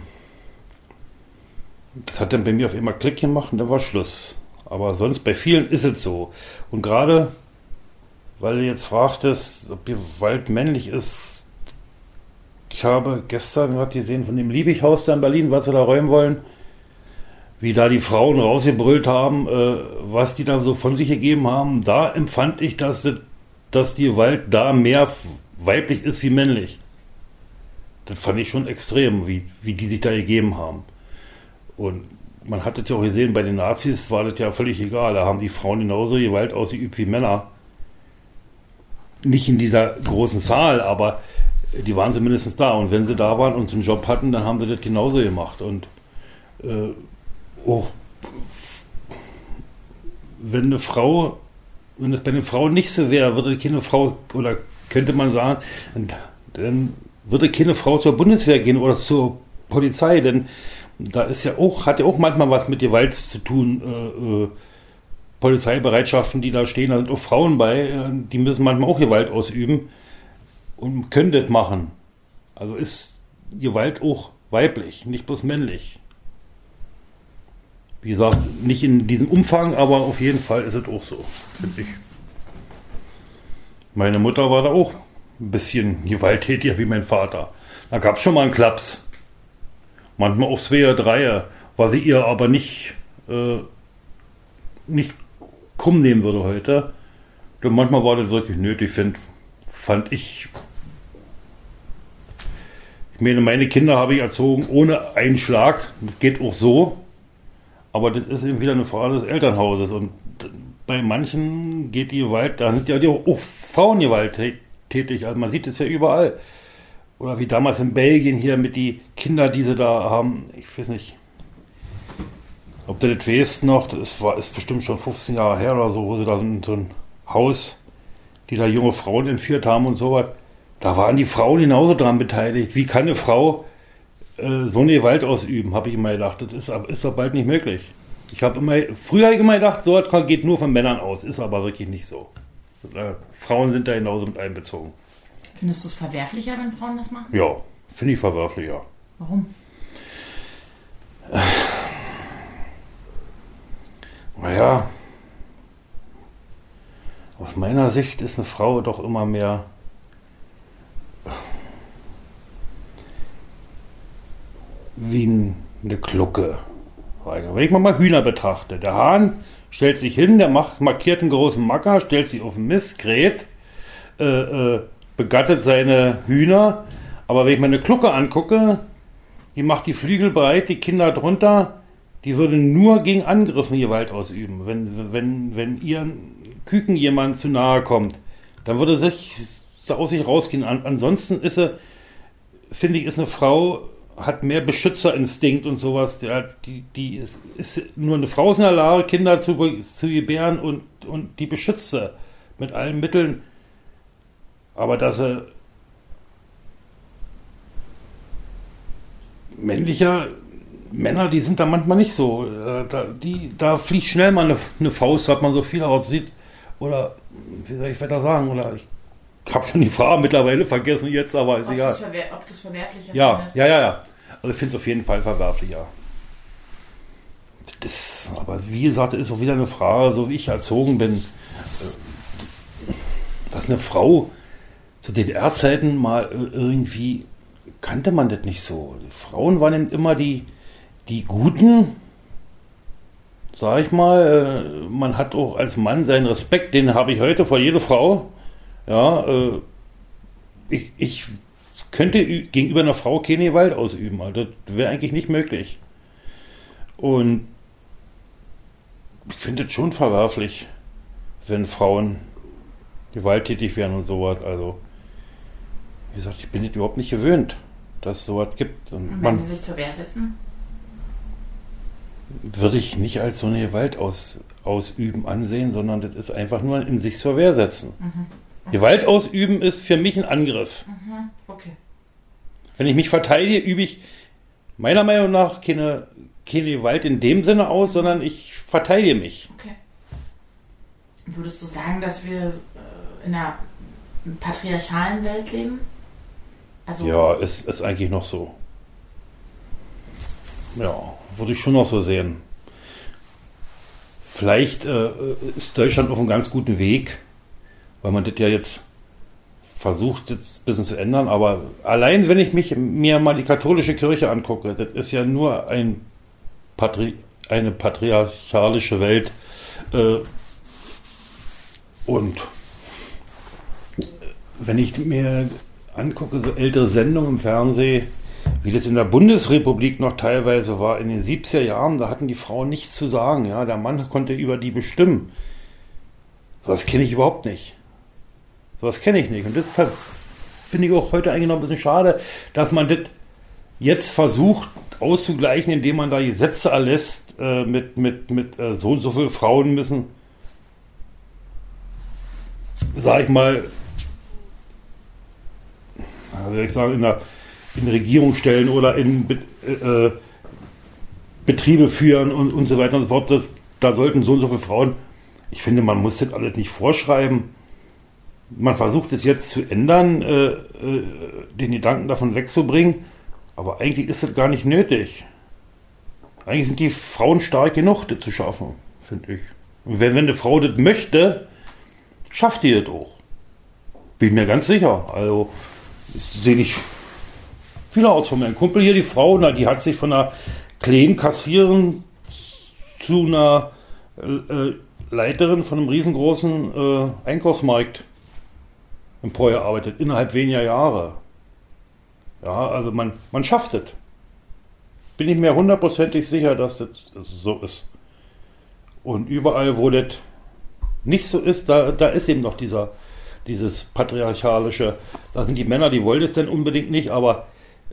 das hat dann bei mir auf einmal Klick gemacht und dann war Schluss. Aber sonst bei vielen ist es so. Und gerade, weil du jetzt fragtest, ob Gewalt männlich ist, ich habe gestern gerade gesehen von dem Liebighaus da in Berlin, was sie da räumen wollen, wie da die Frauen rausgebrüllt haben, äh, was die da so von sich gegeben haben. Da empfand ich, dass, sie, dass die Gewalt da mehr weiblich ist wie männlich. Das fand ich schon extrem, wie, wie die sich da gegeben haben. Und man hat das ja auch gesehen, bei den Nazis war das ja völlig egal. Da haben die Frauen genauso Gewalt ausgeübt wie Männer. Nicht in dieser großen Zahl, aber die waren zumindest da. Und wenn sie da waren und einen Job hatten, dann haben sie das genauso gemacht. Und äh, auch wenn eine Frau, wenn es bei den Frauen nicht so wäre, würde keine Frau, oder könnte man sagen, dann würde keine Frau zur Bundeswehr gehen oder zur Polizei, denn da ist ja auch, hat ja auch manchmal was mit Gewalt zu tun. Äh, äh, Polizeibereitschaften, die da stehen, da sind auch Frauen bei, äh, die müssen manchmal auch Gewalt ausüben und können das machen. Also ist Gewalt auch weiblich, nicht bloß männlich. Wie gesagt, nicht in diesem Umfang, aber auf jeden Fall ist es auch so, finde ich. Meine Mutter war da auch ein bisschen gewalttätiger wie mein Vater. Da gab es schon mal einen Klaps. Manchmal auch zwei oder drei, was ich ihr aber nicht, äh, nicht krumm nehmen würde heute. Und manchmal war das wirklich nötig, find, fand ich. Ich meine, meine Kinder habe ich erzogen ohne einen Schlag. Das geht auch so. Aber das ist eben wieder eine Frage des Elternhauses. Und bei manchen geht die Gewalt, da sind ja auch Frauengewalt tätig. Also man sieht es ja überall. Oder wie damals in Belgien hier mit die Kinder, die sie da haben. Ich weiß nicht, ob du das weißt noch. Das war, ist bestimmt schon fünfzehn Jahre her oder so, wo sie da in so ein Haus, die da junge Frauen entführt haben und so was. Da waren die Frauen genauso dran beteiligt. Wie kann eine Frau äh, so eine Gewalt ausüben, habe ich immer gedacht. Das ist, ist doch bald nicht möglich. Ich habe immer, früher habe ich immer gedacht, so etwas geht nur von Männern aus. Ist aber wirklich nicht so. Äh, Frauen sind da genauso mit einbezogen. Findest du es verwerflicher, wenn Frauen das machen? Ja, finde ich verwerflicher. Warum? Naja, aus meiner Sicht ist eine Frau doch immer mehr wie eine Glucke. Wenn ich mal Hühner betrachte, der Hahn stellt sich hin, der macht, markiert einen großen Macker, stellt sich auf den Mist, kräht, äh, äh, begattet seine Hühner, aber wenn ich mir eine Glucke angucke, die macht die Flügel breit, die Kinder drunter, die würde nur gegen Angriffen Gewalt ausüben. Wenn, wenn, wenn ihren Küken jemand zu nahe kommt, dann würde sich so aus sich rausgehen. An, ansonsten ist sie, finde ich, ist eine Frau, hat mehr Beschützerinstinkt und sowas. Der, die, die ist, ist nur eine Frau ist in der Lage, Kinder zu, zu gebären und, und die beschützt sie mit allen Mitteln. Aber dass er männlicher Männer, die sind da manchmal nicht so. Da, die, da fliegt schnell mal eine, eine Faust, hat man so viel aussieht. Oder, wie soll ich weiter sagen? Oder ich habe schon die Frage mittlerweile vergessen jetzt, aber ist egal. Verwer- ob du es verwerflicher ja, findest? Ja, ja, ja. Also ich finde es auf jeden Fall verwerflicher. Das, aber wie gesagt, ist auch wieder eine Frage, so wie ich erzogen bin, dass eine Frau zu D D R-Zeiten mal irgendwie kannte man das nicht so. Die Frauen waren immer die, die Guten, sag ich mal. Man hat auch als Mann seinen Respekt, den habe ich heute vor jeder Frau. Ja, äh, ich, ich könnte ü- gegenüber einer Frau keine Gewalt ausüben. Also das wäre eigentlich nicht möglich. Und ich finde es schon verwerflich, wenn Frauen gewalttätig werden und sowas. Also, wie gesagt, ich bin das überhaupt nicht gewöhnt, dass es sowas gibt. Und Und wenn man sie sich zur Wehr setzen? würde ich nicht als so eine Gewalt aus, ausüben ansehen, sondern das ist einfach nur in sich zur Wehr setzen. Mhm. Gewalt ausüben ist für mich ein Angriff. Mhm. Okay. Wenn ich mich verteidige, übe ich meiner Meinung nach keine, keine Gewalt in dem Sinne aus, sondern ich verteidige mich. Okay. Würdest du sagen, dass wir äh, in einer patriarchalen Welt leben? Also Ja, ist, ist eigentlich noch so. Ja, würde ich schon noch so sehen. Vielleicht äh, ist Deutschland auf einem ganz guten Weg, weil man das ja jetzt versucht, jetzt ein bisschen zu ändern. Aber allein, wenn ich mich, mir mal die katholische Kirche angucke, das ist ja nur ein Patri- eine patriarchalische Welt. Äh, und wenn ich mir angucke, so ältere Sendungen im Fernsehen, wie das in der Bundesrepublik noch teilweise war, in den siebziger Jahren, da hatten die Frauen nichts zu sagen. Ja? Der Mann konnte über die bestimmen. Sowas kenne ich überhaupt nicht. Sowas kenne ich nicht. Und das finde ich auch heute eigentlich noch ein bisschen schade, dass man das jetzt versucht auszugleichen, indem man da Gesetze erlässt, äh, mit, mit, mit äh, so und so viele Frauen müssen, sag ich mal, wie soll ich sagen, in der in Regierungsstellen oder in äh, Betriebe führen und, und so weiter und so fort. Das, da sollten so und so viele Frauen, ich finde, man muss das alles nicht vorschreiben. Man versucht es jetzt zu ändern, äh, äh, den Gedanken davon wegzubringen, aber eigentlich ist das gar nicht nötig. Eigentlich sind die Frauen stark genug, das zu schaffen, finde ich. Und wenn, wenn eine Frau das möchte, schafft die das auch. Bin ich mir ganz sicher. Also, das sehe ich vielerorts von meinem Kumpel hier, die Frau, na, die hat sich von einer kleinen Kassiererin zu einer äh, Leiterin von einem riesengroßen äh, Einkaufsmarkt emporgearbeitet, innerhalb weniger Jahre. Ja, also man, man schafft es. Bin ich mir hundertprozentig sicher, dass das so ist. Und überall, wo das nicht so ist, da, da ist eben noch dieser, dieses patriarchalische, da sind die Männer, die wollen es denn unbedingt nicht, aber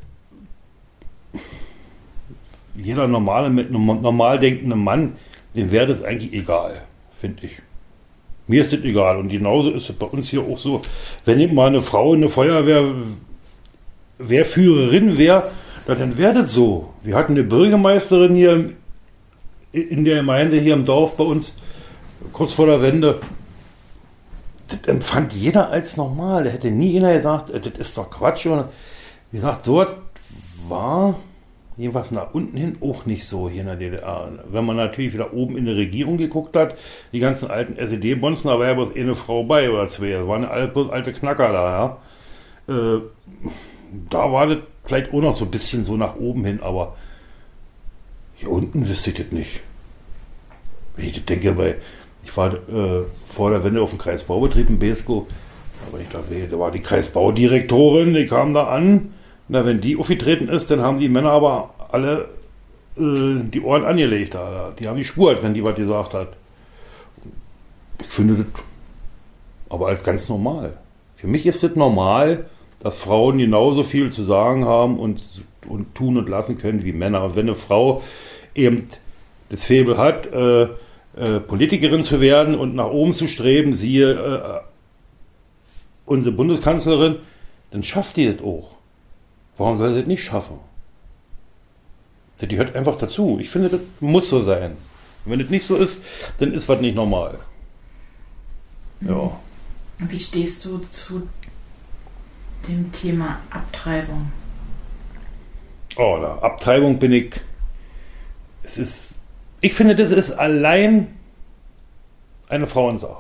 jeder normale, mit einem normal denkende Mann, dem wäre das eigentlich egal, finde ich. Mir ist das egal. Und genauso ist es bei uns hier auch so, wenn eben mal eine Frau in der Feuerwehr Wehrführerin wäre, dann wäre das so. Wir hatten eine Bürgermeisterin hier in der Gemeinde, hier im Dorf bei uns, kurz vor der Wende. Das empfand jeder als normal. Da hätte nie einer gesagt, das ist doch Quatsch. Und wie gesagt, so war jedenfalls nach unten hin auch nicht so hier in der D D R. Wenn man natürlich wieder oben in der Regierung geguckt hat, die ganzen alten S E D-Bonzen, da war ja bloß eine Frau bei oder zwei. Da waren alle, bloß alte Knacker da, ja. Äh, da war das vielleicht auch noch so ein bisschen so nach oben hin, aber hier unten wüsste ich das nicht. Wenn ich das denke, weil ich war äh, vor der Wende auf dem Kreisbaubetrieb in Beeskow, aber ich glaube, da war die Kreisbaudirektorin, die kam da an. Na, wenn die aufgetreten ist, dann haben die Männer aber alle äh, die Ohren angelegt. Da. Die haben gespurt, wenn die was gesagt hat. Ich finde das aber als ganz normal. Für mich ist das normal, dass Frauen genauso viel zu sagen haben und, und tun und lassen können wie Männer. Und wenn eine Frau eben das Faible hat, äh, äh, Politikerin zu werden und nach oben zu streben, siehe äh, unsere Bundeskanzlerin, dann schafft die das auch. Warum soll sie das nicht schaffen? Das gehört einfach dazu. Ich finde, das muss so sein. Und wenn das nicht so ist, dann ist was nicht normal. Ja. Wie stehst du zu dem Thema Abtreibung? Oh, da, Abtreibung bin ich. Es ist. Ich finde, das ist allein eine Frauensache.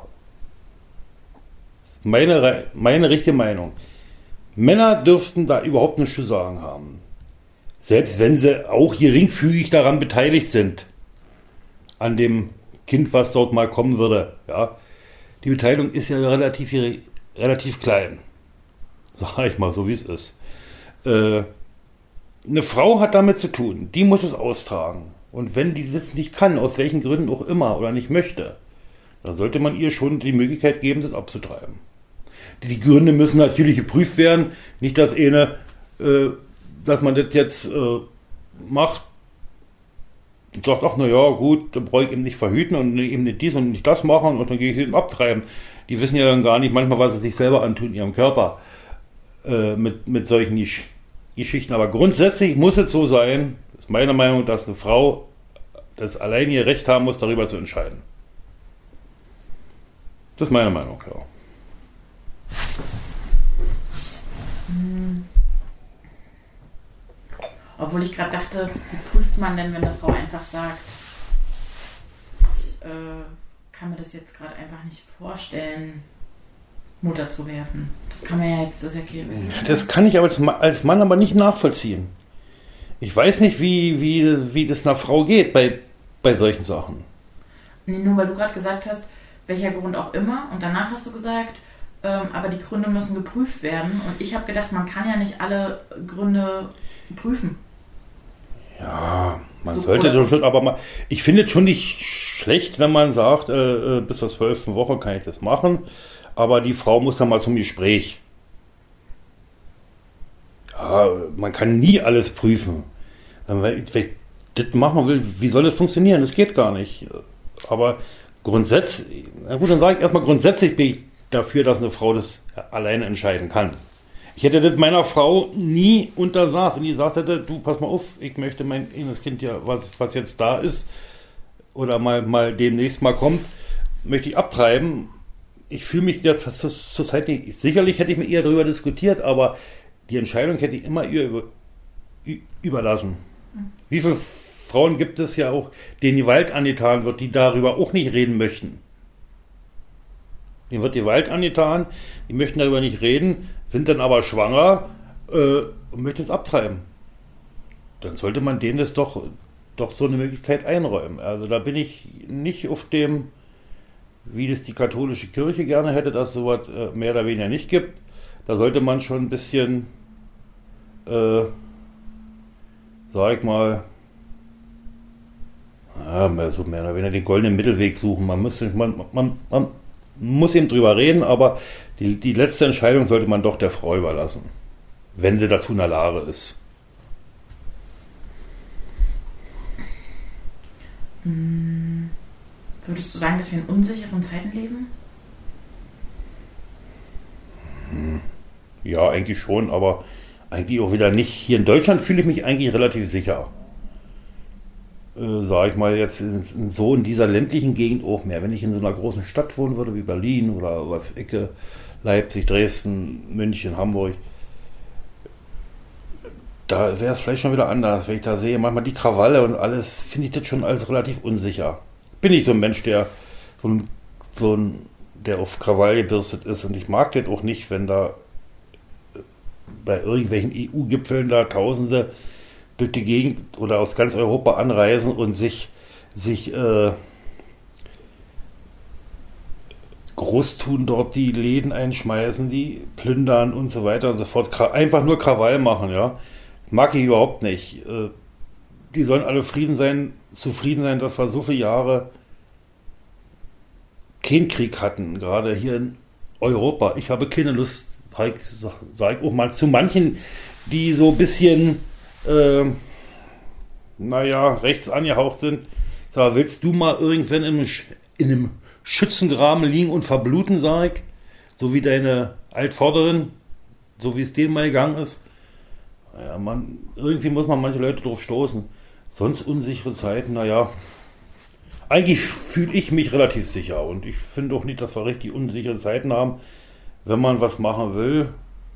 Meine, meine richtige Meinung. Männer dürften da überhaupt nichts zu sagen haben. Selbst wenn sie auch geringfügig daran beteiligt sind. An dem Kind, was dort mal kommen würde. Ja. Die Beteiligung ist ja relativ relativ klein. Sag ich mal, so wie es ist. Äh, eine Frau hat damit zu tun, die muss es austragen. Und wenn die das nicht kann, aus welchen Gründen auch immer, oder nicht möchte, dann sollte man ihr schon die Möglichkeit geben, das abzutreiben. Die, die Gründe müssen natürlich geprüft werden, nicht dass eine, äh, dass man das jetzt äh, macht und sagt, ach na ja, gut, dann brauche ich eben nicht verhüten und eben nicht dies und nicht das machen und dann gehe ich sie eben abtreiben. Die wissen ja dann gar nicht manchmal, was sie sich selber antun in ihrem Körper äh, mit, mit solchen Gesch- Geschichten. Aber grundsätzlich muss es so sein, ist meine Meinung, dass eine Frau das alleinige Recht haben muss, darüber zu entscheiden. Das ist meine Meinung, ja. Hm. Obwohl ich gerade dachte, wie prüft man denn, wenn eine Frau einfach sagt, ich äh, kann mir das jetzt gerade einfach nicht vorstellen, Mutter zu werden. Das kann man ja jetzt, das erkennen. Das kann ich aber als, als Mann aber nicht nachvollziehen. Ich weiß nicht, wie, wie, wie das einer Frau geht bei, bei solchen Sachen. Nee, nur weil du gerade gesagt hast, welcher Grund auch immer, und danach hast du gesagt, ähm, aber die Gründe müssen geprüft werden. Und ich habe gedacht, man kann ja nicht alle Gründe prüfen. Ja, man so, sollte oder? doch schon, aber mal, ich finde es schon nicht schlecht, wenn man sagt, äh, bis zur zwölften Woche kann ich das machen, aber die Frau muss dann mal zum Gespräch. Ja, man kann nie alles prüfen. Wenn ich das machen will, wie soll das funktionieren? Das geht gar nicht. Aber grundsätzlich, na gut, dann sage ich erstmal, grundsätzlich bin ich dafür, dass eine Frau das alleine entscheiden kann. Ich hätte das meiner Frau nie untersagt, wenn die gesagt hätte, du, pass mal auf, ich möchte mein eigenes Kind ja, was, was jetzt da ist, oder mal, mal demnächst mal kommt, möchte ich abtreiben. Ich fühle mich das zurzeit nicht, sicherlich hätte ich mit ihr darüber diskutiert, aber die Entscheidung hätte ich immer ihr über, überlassen. Wie viele Frauen gibt es ja auch, denen Gewalt angetan wird, die darüber auch nicht reden möchten? Ihnen wird Gewalt angetan, die möchten darüber nicht reden, sind dann aber schwanger äh, und möchten es abtreiben. Dann sollte man denen das doch, doch so eine Möglichkeit einräumen. Also da bin ich nicht auf dem, wie das die katholische Kirche gerne hätte, dass es sowas äh, mehr oder weniger nicht gibt. Da sollte man schon ein bisschen, äh, sag ich mal, ja, so mehr oder weniger den goldenen Mittelweg suchen. Man muss, man, man, man muss eben drüber reden, aber die, die letzte Entscheidung sollte man doch der Frau überlassen, wenn sie dazu in der Lage ist. Hm. Würdest du sagen, dass wir in unsicheren Zeiten leben? Hm. Ja, eigentlich schon, aber eigentlich auch wieder nicht. Hier in Deutschland fühle ich mich eigentlich relativ sicher. Äh, sag ich mal jetzt in, in so in dieser ländlichen Gegend auch mehr. Wenn ich in so einer großen Stadt wohnen würde wie Berlin oder was Ecke, Leipzig, Dresden, München, Hamburg, da wäre es vielleicht schon wieder anders. Wenn ich da sehe, manchmal die Krawalle und alles, finde ich das schon als relativ unsicher. Bin ich so ein Mensch, der so ein, so ein, der auf Krawall gebürstet ist, und ich mag das auch nicht, wenn da bei irgendwelchen E U-Gipfeln da Tausende durch die Gegend oder aus ganz Europa anreisen und sich, sich äh, groß tun, dort die Läden einschmeißen, die plündern und so weiter und so fort. Einfach nur Krawall machen, ja. Mag ich überhaupt nicht. Äh, die sollen alle Frieden sein, zufrieden sein, dass wir so viele Jahre keinen Krieg hatten, gerade hier in Europa. Ich habe keine Lust, sag ich, sag ich auch mal zu manchen, die so ein bisschen Äh, naja, rechts angehaucht sind. Ich sag, willst du mal irgendwann in einem, Sch- in einem Schützengraben liegen und verbluten, sag ich? So wie deine Altvorderin, so wie es denen mal gegangen ist. Ja, man, irgendwie muss man manche Leute drauf stoßen. Sonst unsichere Zeiten, naja. Eigentlich fühle ich mich relativ sicher, und ich finde auch nicht, dass wir richtig unsichere Zeiten haben, wenn man was machen will.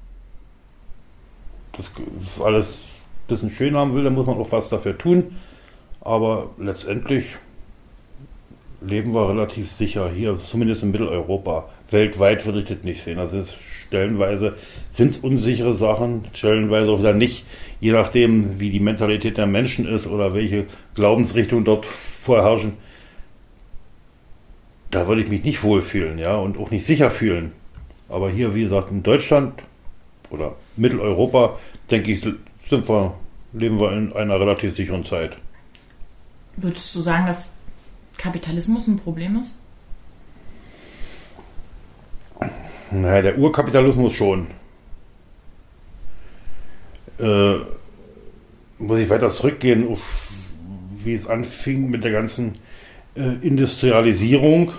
Das ist alles bisschen schön haben will, dann muss man auch was dafür tun. Aber letztendlich leben wir relativ sicher hier, zumindest in Mitteleuropa. Weltweit würde ich das nicht sehen. Also es ist stellenweise sind es unsichere Sachen, stellenweise auch wieder nicht, je nachdem, wie die Mentalität der Menschen ist oder welche Glaubensrichtungen dort vorherrschen. Da würde ich mich nicht wohlfühlen, ja, und auch nicht sicher fühlen. Aber hier, wie gesagt, in Deutschland oder Mitteleuropa, denke ich, sind wir, leben wir in einer relativ sicheren Zeit. Würdest du sagen, dass Kapitalismus ein Problem ist? Naja, der Urkapitalismus schon. Äh, muss ich weiter zurückgehen, auf, wie es anfing mit der ganzen äh, Industrialisierung.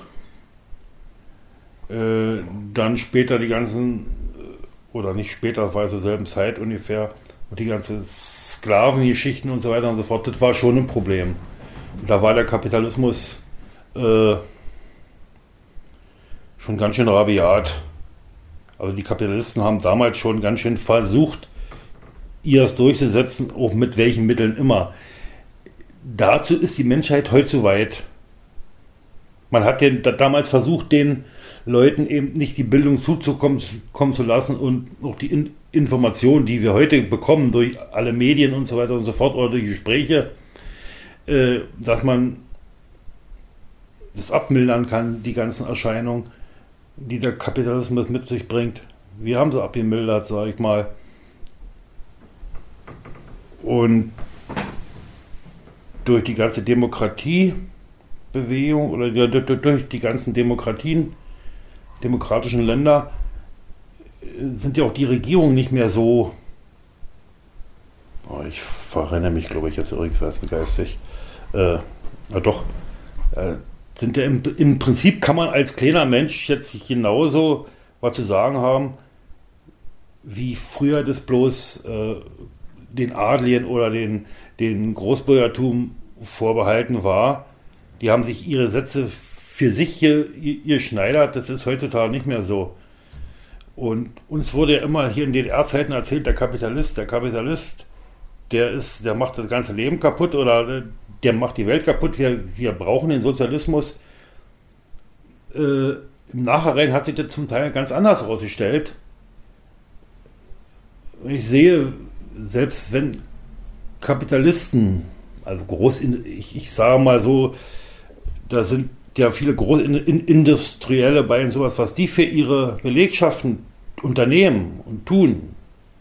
Äh, dann später die ganzen, oder nicht später, war es zur selben Zeit ungefähr, und die ganzen Sklavengeschichten und so weiter und so fort, das war schon ein Problem. Und da war der Kapitalismus äh, schon ganz schön rabiat. Also die Kapitalisten haben damals schon ganz schön versucht, ihres durchzusetzen, auch mit welchen Mitteln immer. Dazu ist die Menschheit heute zu weit. Man hat den, damals versucht, den Leuten eben nicht die Bildung zuzukommen kommen zu lassen und auch die In- Informationen, die wir heute bekommen durch alle Medien und so weiter und so fort oder durch Gespräche, äh, dass man das abmildern kann, die ganzen Erscheinungen, die der Kapitalismus mit sich bringt. Wir haben sie abgemildert, sage ich mal. Und durch die ganze Demokratiebewegung oder durch die ganzen Demokratien, demokratischen Länder, sind ja auch die Regierungen nicht mehr so. Oh, ich verrenne mich, glaube ich, jetzt irgendwas geistig. Äh, na doch. Äh, sind ja im, im Prinzip kann man als kleiner Mensch jetzt genauso was zu sagen haben, wie früher das bloß äh, den Adligen oder den, den Großbürgertum vorbehalten war. Die haben sich ihre Sätze für sich geschneidert. Das ist heutzutage nicht mehr so. Und uns wurde ja immer hier in D D R-Zeiten erzählt, der Kapitalist, der Kapitalist, der ist, der macht das ganze Leben kaputt oder der macht die Welt kaputt. Wir, wir brauchen den Sozialismus. Äh, Im Nachhinein hat sich das zum Teil ganz anders herausgestellt. Ich sehe, selbst wenn Kapitalisten, also groß, ich, ich sage mal so, da sind ja viele Großindustrielle bei und sowas, was die für ihre Belegschaften unternehmen und tun.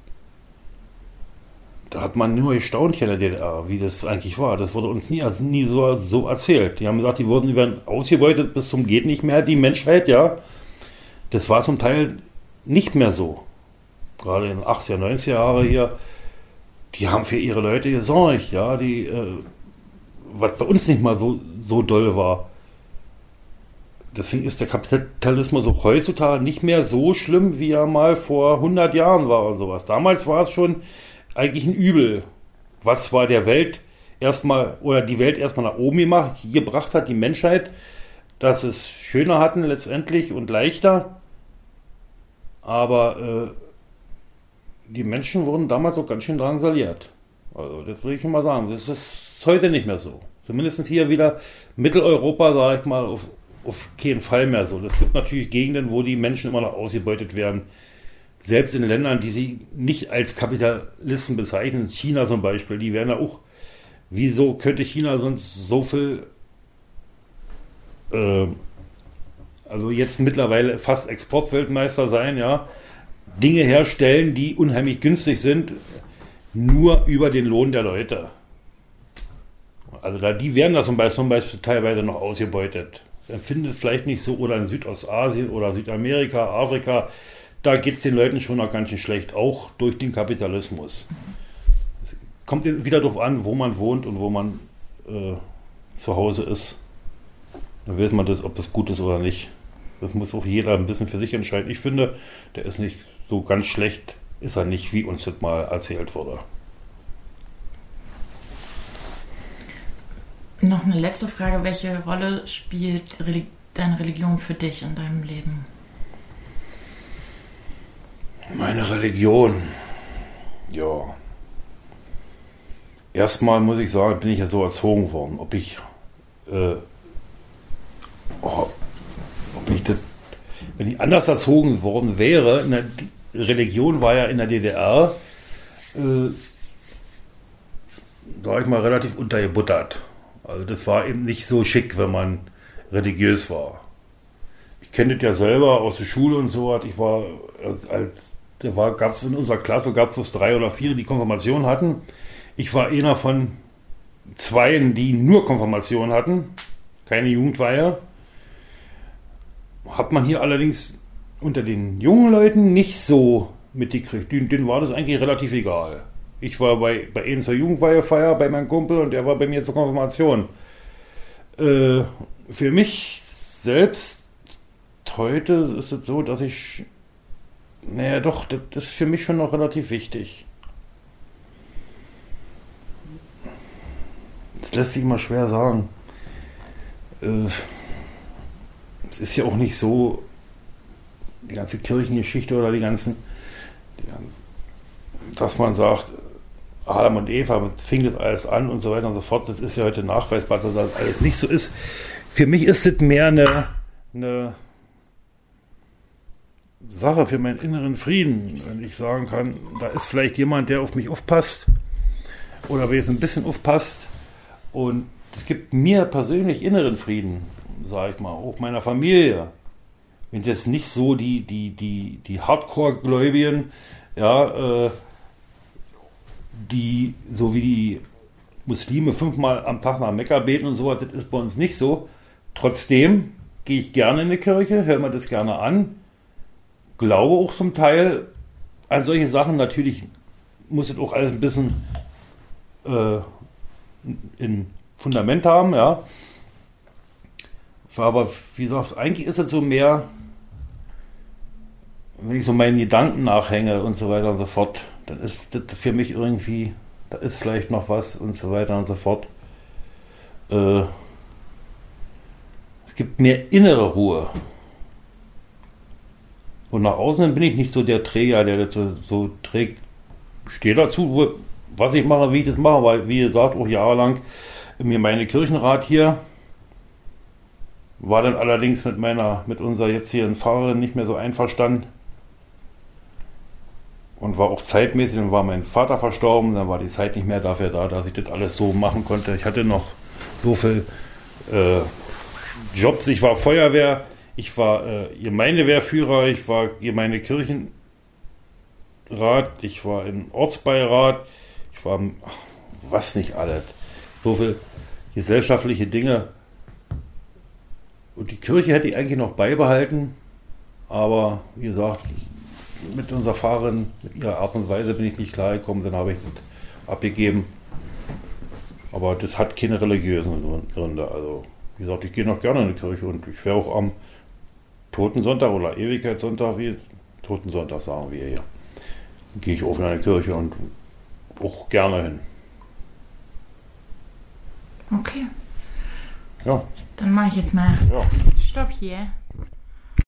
Da hat man nur gestaunt hier in der D D R, wie das eigentlich war. Das wurde uns nie, also nie so, so erzählt. Die haben gesagt, die wurden, die werden ausgebeutet bis zum geht nicht mehr, die Menschheit, ja. Das war zum Teil nicht mehr so. Gerade in den achtziger, neunziger Jahre hier, die haben für ihre Leute gesorgt, ja, die, äh, was bei uns nicht mal so, so doll war. Deswegen ist der Kapitalismus auch heutzutage nicht mehr so schlimm, wie er mal vor hundert Jahren war oder sowas. Damals war es schon eigentlich ein Übel, was zwar der Welt erstmal, oder die Welt erstmal nach oben gemacht, gebracht hat, die Menschheit, dass es schöner hatten letztendlich und leichter, aber äh, die Menschen wurden damals auch ganz schön drangsaliert. Also das würde ich schon mal sagen. Das ist heute nicht mehr so. Zumindest hier wieder Mitteleuropa, sage ich mal, auf, auf keinen Fall mehr so. Es gibt natürlich Gegenden, wo die Menschen immer noch ausgebeutet werden. Selbst in Ländern, die sie nicht als Kapitalisten bezeichnen, China zum Beispiel, die werden ja auch, wieso könnte China sonst so viel, äh, also jetzt mittlerweile fast Exportweltmeister sein, ja, Dinge herstellen, die unheimlich günstig sind, nur über den Lohn der Leute. Also da, die werden da zum Beispiel, zum Beispiel teilweise noch ausgebeutet. Man findet vielleicht nicht so, oder in Südostasien oder Südamerika, Afrika, da geht es den Leuten schon noch ganz schön schlecht, auch durch den Kapitalismus. Es kommt wieder darauf an, wo man wohnt und wo man äh, zu Hause ist. Dann weiß man das, ob das gut ist oder nicht. Das muss auch jeder ein bisschen für sich entscheiden. Ich finde, der ist nicht so ganz schlecht, ist er nicht, wie uns das mal erzählt wurde. Noch eine letzte Frage. Welche Rolle spielt deine Religion für dich in deinem Leben? Meine Religion, ja. Erstmal muss ich sagen, bin ich ja so erzogen worden. Ob ich, äh, oh, ob ich das, wenn ich anders erzogen worden wäre, in der Religion war ja in der D D R, äh, sag ich mal, relativ untergebuttert. Also das war eben nicht so schick, wenn man religiös war. ich kenne das ja selber aus der Schule und so. Ich war, als, als da war, gab es in unserer Klasse, gab es bloß drei oder vier, die Konfirmation hatten. Ich war einer von zweien, die nur Konfirmation hatten, keine Jugendweihe. Hat man hier allerdings unter den jungen Leuten nicht so mitgekriegt. Denen, denen war das eigentlich relativ egal. Ich war bei, bei ihnen zur Jugendweihefeier bei meinem Kumpel und er war bei mir zur Konfirmation. Äh, für mich selbst heute ist es so, dass ich, naja doch, das, das ist für mich schon noch relativ wichtig. Das lässt sich mal schwer sagen. Äh, es ist ja auch nicht so, die ganze Kirchengeschichte oder die ganzen, die ganzen, dass man sagt, Adam und Eva, fing das alles an und so weiter und so fort. Das ist ja heute nachweisbar, dass das alles nicht so ist. Für mich ist es mehr eine, eine Sache für meinen inneren Frieden, wenn ich sagen kann, da ist vielleicht jemand, der auf mich aufpasst oder wer jetzt ein bisschen aufpasst und es gibt mir persönlich inneren Frieden, sage ich mal, auch meiner Familie. Wenn jetzt nicht so die, die, die, die Hardcore-Gläubigen, ja, äh, die, so wie die Muslime fünfmal am Tag nach Mekka beten und so, das ist bei uns nicht so. Trotzdem gehe ich gerne in die Kirche, höre mir das gerne an, glaube auch zum Teil an solche Sachen. Natürlich muss es auch alles ein bisschen äh, in Fundament haben, ja. Aber wie gesagt, eigentlich ist es so mehr, wenn ich so meinen Gedanken nachhänge und so weiter und so fort, dann ist das für mich irgendwie, da ist vielleicht noch was und so weiter und so fort. Äh, es gibt mehr innere Ruhe. Und nach außen bin ich nicht so der Träger, der das so, so trägt. Ich stehe dazu, wo, was ich mache, wie ich das mache, weil, wie gesagt, auch jahrelang mir meine Kirchenrat hier war dann allerdings mit meiner, mit unserer jetzigen Pfarrerin nicht mehr so einverstanden und war auch zeitmäßig, dann war mein Vater verstorben, dann war die Zeit nicht mehr dafür da, dass ich das alles so machen konnte. Ich hatte noch so viel äh, Jobs, ich war Feuerwehr, ich war äh, Gemeindewehrführer, ich war Gemeindekirchenrat, ich war im Ortsbeirat, ich war, ach, was nicht alles, so viel gesellschaftliche Dinge. Und die Kirche hätte ich eigentlich noch beibehalten, aber wie gesagt, mit unserer Pfarrerin, mit ihrer Art und Weise bin ich nicht klargekommen, dann habe ich das abgegeben. Aber das hat keine religiösen Gründe. Also, wie gesagt, ich gehe noch gerne in die Kirche und ich wäre auch am Totensonntag oder Ewigkeitssonntag, wie Totensonntag sagen wir hier, gehe ich auch in eine Kirche und auch gerne hin. Okay. Ja. Dann mache ich jetzt mal Ja. Stopp hier.